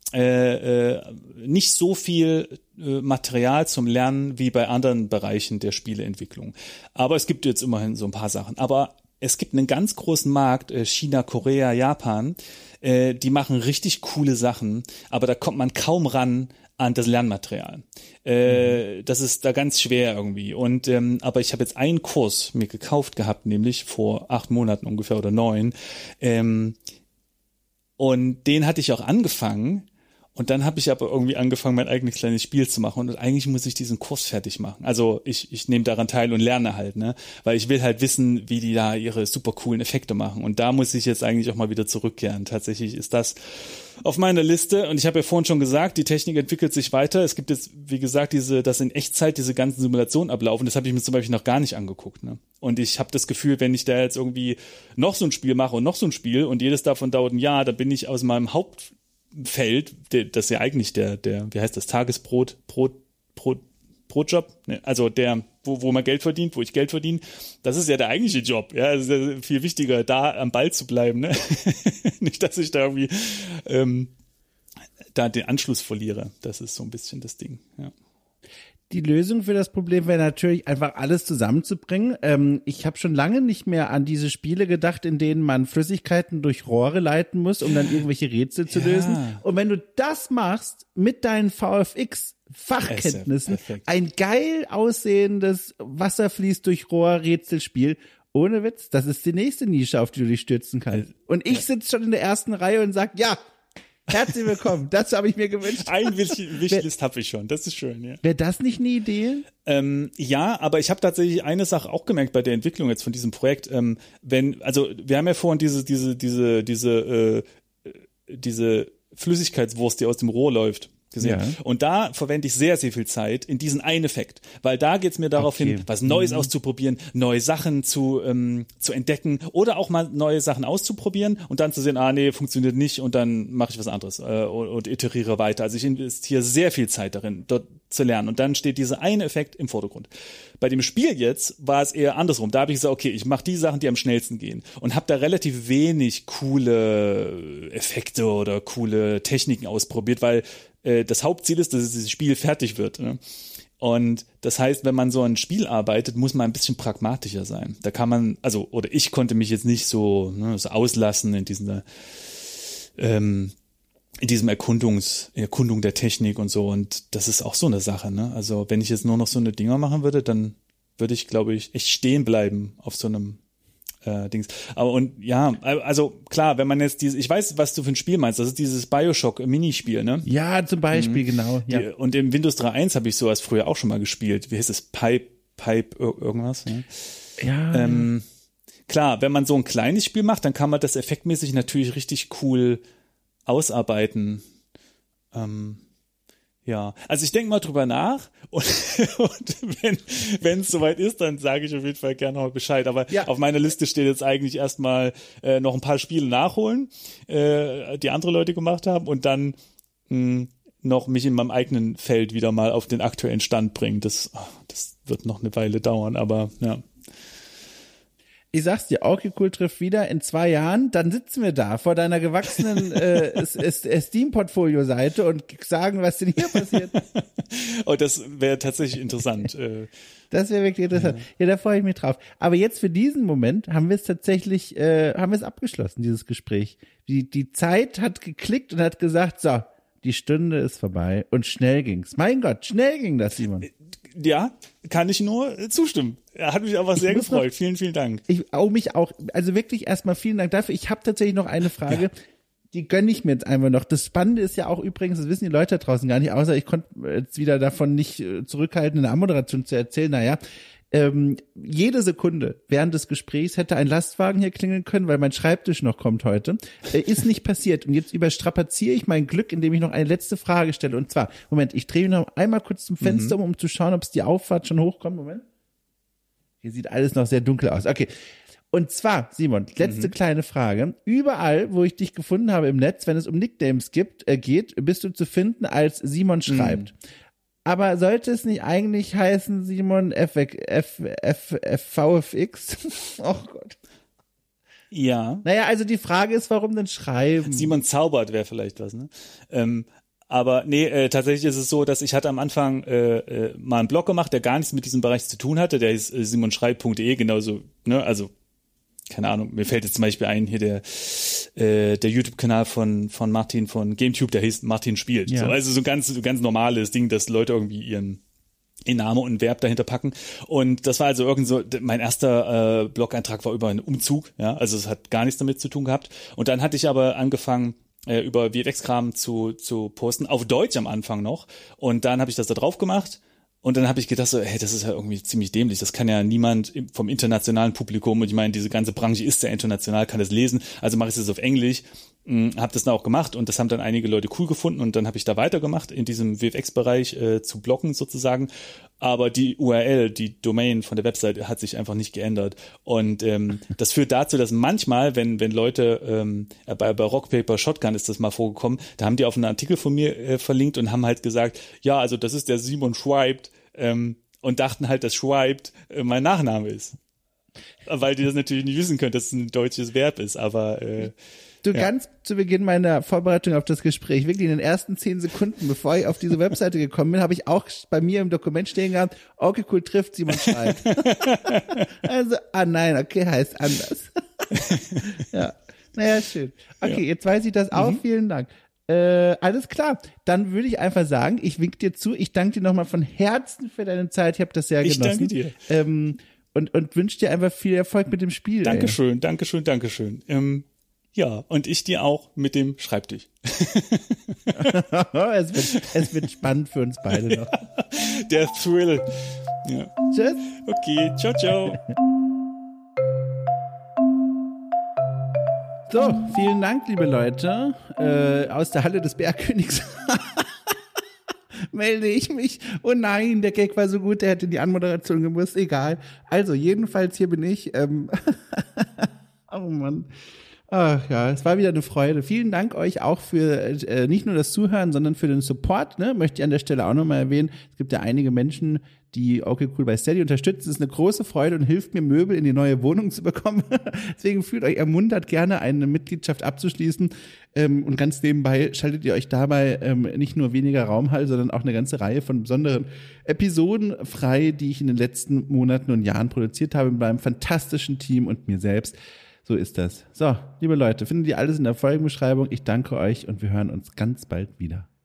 nicht so viel Material zum Lernen wie bei anderen Bereichen der Spieleentwicklung. Aber es gibt jetzt immerhin so ein paar Sachen. Aber es gibt einen ganz großen Markt, China, Korea, Japan, die machen richtig coole Sachen, aber da kommt man kaum ran an das Lernmaterial. Das ist da ganz schwer irgendwie. Und aber ich habe jetzt einen Kurs mir gekauft gehabt, nämlich vor 8 Monaten ungefähr oder 9. Und den hatte ich auch angefangen. Und dann habe ich aber irgendwie angefangen, mein eigenes kleines Spiel zu machen. Und eigentlich muss ich diesen Kurs fertig machen. Also ich nehme daran teil und lerne halt, ne? Weil ich will halt wissen, wie die da ihre super coolen Effekte machen. Und da muss ich jetzt eigentlich auch mal wieder zurückkehren. Tatsächlich ist das auf meiner Liste. Und ich habe ja vorhin schon gesagt, die Technik entwickelt sich weiter. Es gibt jetzt, wie gesagt, dass in Echtzeit diese ganzen Simulationen ablaufen. Das habe ich mir zum Beispiel noch gar nicht angeguckt, ne? Und ich habe das Gefühl, wenn ich da jetzt irgendwie noch so ein Spiel mache und noch so ein Spiel und jedes davon dauert ein Jahr, dann bin ich aus meinem Hauptfeld, das ist ja eigentlich der, wie heißt das, Tagesbrotjob, ne? Also der, wo man Geld verdient, wo ich Geld verdiene, das ist ja der eigentliche Job, ja, es ist ja viel wichtiger, da am Ball zu bleiben, ne? Nicht, dass ich da irgendwie da den Anschluss verliere, das ist so ein bisschen das Ding, ja. Die Lösung für das Problem wäre natürlich einfach alles zusammenzubringen. Ich habe schon lange nicht mehr an diese Spiele gedacht, in denen man Flüssigkeiten durch Rohre leiten muss, um dann irgendwelche Rätsel zu lösen. Und wenn du das machst mit deinen VFX-Fachkenntnissen, ein geil aussehendes Wasser fließt durch Rohr Rätselspiel, ohne Witz, das ist die nächste Nische, auf die du dich stürzen kannst. Und ich sitze schon in der ersten Reihe und sag, ja, herzlich willkommen, das habe ich mir gewünscht. Ein Wishlist habe ich schon, das ist schön, ja. Wäre das nicht eine Idee? Ja, aber ich habe tatsächlich eine Sache auch gemerkt bei der Entwicklung jetzt von diesem Projekt. Also wir haben ja vorhin diese Flüssigkeitswurst, die aus dem Rohr läuft. gesehen. Ja. Und da verwende ich sehr, sehr viel Zeit in diesen einen Effekt, weil da geht's mir darauf hin, was Neues auszuprobieren, neue Sachen zu entdecken oder auch mal neue Sachen auszuprobieren und dann zu sehen, nee, funktioniert nicht und dann mache ich was anderes und iteriere weiter. Also ich investiere sehr viel Zeit darin, dort zu lernen und dann steht dieser eine Effekt im Vordergrund. Bei dem Spiel jetzt war es eher andersrum. Da habe ich gesagt, okay, ich mache die Sachen, die am schnellsten gehen und habe da relativ wenig coole Effekte oder coole Techniken ausprobiert, weil das Hauptziel ist, dass dieses Spiel fertig wird. Ne? Und das heißt, wenn man so ein Spiel arbeitet, muss man ein bisschen pragmatischer sein. Da kann man, oder ich konnte mich jetzt nicht so auslassen in diesem Erkundung der Technik und so. Und das ist auch so eine Sache. Ne? Also wenn ich jetzt nur noch so eine Dinger machen würde, dann würde ich, glaube ich, echt stehen bleiben auf so einem Dings. Aber und ja, also klar, wenn man jetzt ich weiß, was du für ein Spiel meinst, das ist dieses BioShock-Minispiel, ne? Ja, zum Beispiel, genau. Ja. Und im Windows 3.1 habe ich sowas früher auch schon mal gespielt. Wie heißt es? Pipe irgendwas? Ne? Ja. Klar, wenn man so ein kleines Spiel macht, dann kann man das effektmäßig natürlich richtig cool ausarbeiten. Ja, also ich denke mal drüber nach und wenn es soweit ist, dann sage ich auf jeden Fall gerne noch Bescheid. Aber auf meiner Liste steht jetzt eigentlich erstmal noch ein paar Spiele nachholen, die andere Leute gemacht haben und dann noch mich in meinem eigenen Feld wieder mal auf den aktuellen Stand bringen. Das wird noch eine Weile dauern, aber ja. Ich sag's dir, okay, cool trifft wieder in 2 Jahren, dann sitzen wir da vor deiner gewachsenen Steam-Portfolio-Seite und sagen, was denn hier passiert. Oh, das wäre tatsächlich interessant. Das wäre wirklich interessant. Ja, da freue ich mich drauf. Aber jetzt für diesen Moment haben wir es tatsächlich, haben wir es abgeschlossen, dieses Gespräch. Die Zeit hat geklickt und hat gesagt, so, die Stunde ist vorbei und schnell ging's. Mein Gott, schnell ging das, Simon. Ja, kann ich nur zustimmen. Hat mich aber sehr gefreut. Vielen, vielen Dank. Mich auch. Also wirklich erstmal vielen Dank dafür. Ich habe tatsächlich noch eine Frage. Ja. Die gönne ich mir jetzt einfach noch. Das Spannende ist ja auch übrigens, das wissen die Leute da draußen gar nicht, außer ich konnte jetzt wieder davon nicht zurückhalten, in der Anmoderation zu erzählen. Naja, jede Sekunde während des Gesprächs hätte ein Lastwagen hier klingeln können, weil mein Schreibtisch noch kommt heute. Ist nicht passiert. Und jetzt überstrapaziere ich mein Glück, indem ich noch eine letzte Frage stelle. Und zwar, Moment, ich drehe mich noch einmal kurz zum Fenster um zu schauen, ob es die Auffahrt schon hochkommt. Moment. Hier sieht alles noch sehr dunkel aus. Okay. Und zwar, Simon, letzte kleine Frage. Überall, wo ich dich gefunden habe im Netz, wenn es um Nicknames geht, bist du zu finden als Simon schreibt. Aber sollte es nicht eigentlich heißen Simon VFX? Oh Gott. Ja. Naja, also die Frage ist, warum denn schreiben? Simon zaubert wäre vielleicht was, ne? Aber nee, tatsächlich ist es so, dass ich hatte am Anfang mal einen Blog gemacht, der gar nichts mit diesem Bereich zu tun hatte. Der ist simonschreib.de, genauso, ne? Also keine Ahnung, mir fällt jetzt zum Beispiel ein, hier der YouTube-Kanal von Martin von GameTube, der heißt Martin spielt. Ja. So, also so ein ganz normales Ding, dass Leute irgendwie ihren Name und ein Verb dahinter packen. Und das war also mein erster Blog-Eintrag war über einen Umzug, ja, also es hat gar nichts damit zu tun gehabt. Und dann hatte ich aber angefangen, über VFX-Kram zu posten, auf Deutsch am Anfang noch. Und dann habe ich das da drauf gemacht. Und dann habe ich gedacht, so, hey, das ist ja irgendwie ziemlich dämlich. Das kann ja niemand vom internationalen Publikum, und ich meine, diese ganze Branche ist ja international, kann das lesen. Also mache ich das auf Englisch, habe das dann auch gemacht und das haben dann einige Leute cool gefunden und dann habe ich da weitergemacht in diesem VFX-Bereich zu bloggen sozusagen. Aber die URL, die Domain von der Website hat sich einfach nicht geändert. Und das führt dazu, dass manchmal, wenn Leute, bei Rock Paper Shotgun ist das mal vorgekommen, da haben die auf einen Artikel von mir verlinkt und haben halt gesagt, ja, also das ist der Simon Schreibt, und dachten halt, dass Schreibt mein Nachname ist. Weil die das natürlich nicht wissen können, dass es ein deutsches Verb ist, aber ganz zu Beginn meiner Vorbereitung auf das Gespräch, wirklich in den ersten 10 Sekunden, bevor ich auf diese Webseite gekommen bin, habe ich auch bei mir im Dokument stehen gehabt, okay, cool, trifft Simon Schreibt. Also, nein, okay, heißt anders. Ja, naja, schön. Okay, jetzt weiß ich das auch, vielen Dank. Alles klar, dann würde ich einfach sagen, ich wink dir zu, ich danke dir nochmal von Herzen für deine Zeit, ich habe das sehr genossen. Ich danke dir. Und wünsche dir einfach viel Erfolg mit dem Spiel. Dankeschön. Ja, und ich dir auch mit dem Schreibtisch. Es wird spannend für uns beide noch. Der Thrill. Ja. Tschüss. Okay, ciao, ciao. So, vielen Dank, liebe Leute, aus der Halle des Bergkönigs. melde ich mich. Oh nein, der Gag war so gut, der hätte in die Anmoderation gemusst. Egal. Also, jedenfalls, hier bin ich. Oh Mann. Ach ja, es war wieder eine Freude. Vielen Dank euch auch für nicht nur das Zuhören, sondern für den Support. Ne? Möchte ich an der Stelle auch nochmal erwähnen. Es gibt ja einige Menschen, die okay cool bei Steady unterstützen. Es ist eine große Freude und hilft mir, Möbel in die neue Wohnung zu bekommen. Deswegen fühlt euch ermuntert, gerne eine Mitgliedschaft abzuschließen. Und ganz nebenbei schaltet ihr euch dabei nicht nur weniger Raumhall, sondern auch eine ganze Reihe von besonderen Episoden frei, die ich in den letzten Monaten und Jahren produziert habe mit meinem fantastischen Team und mir selbst. So ist das. So, liebe Leute, findet ihr alles in der Folgenbeschreibung. Ich danke euch und wir hören uns ganz bald wieder.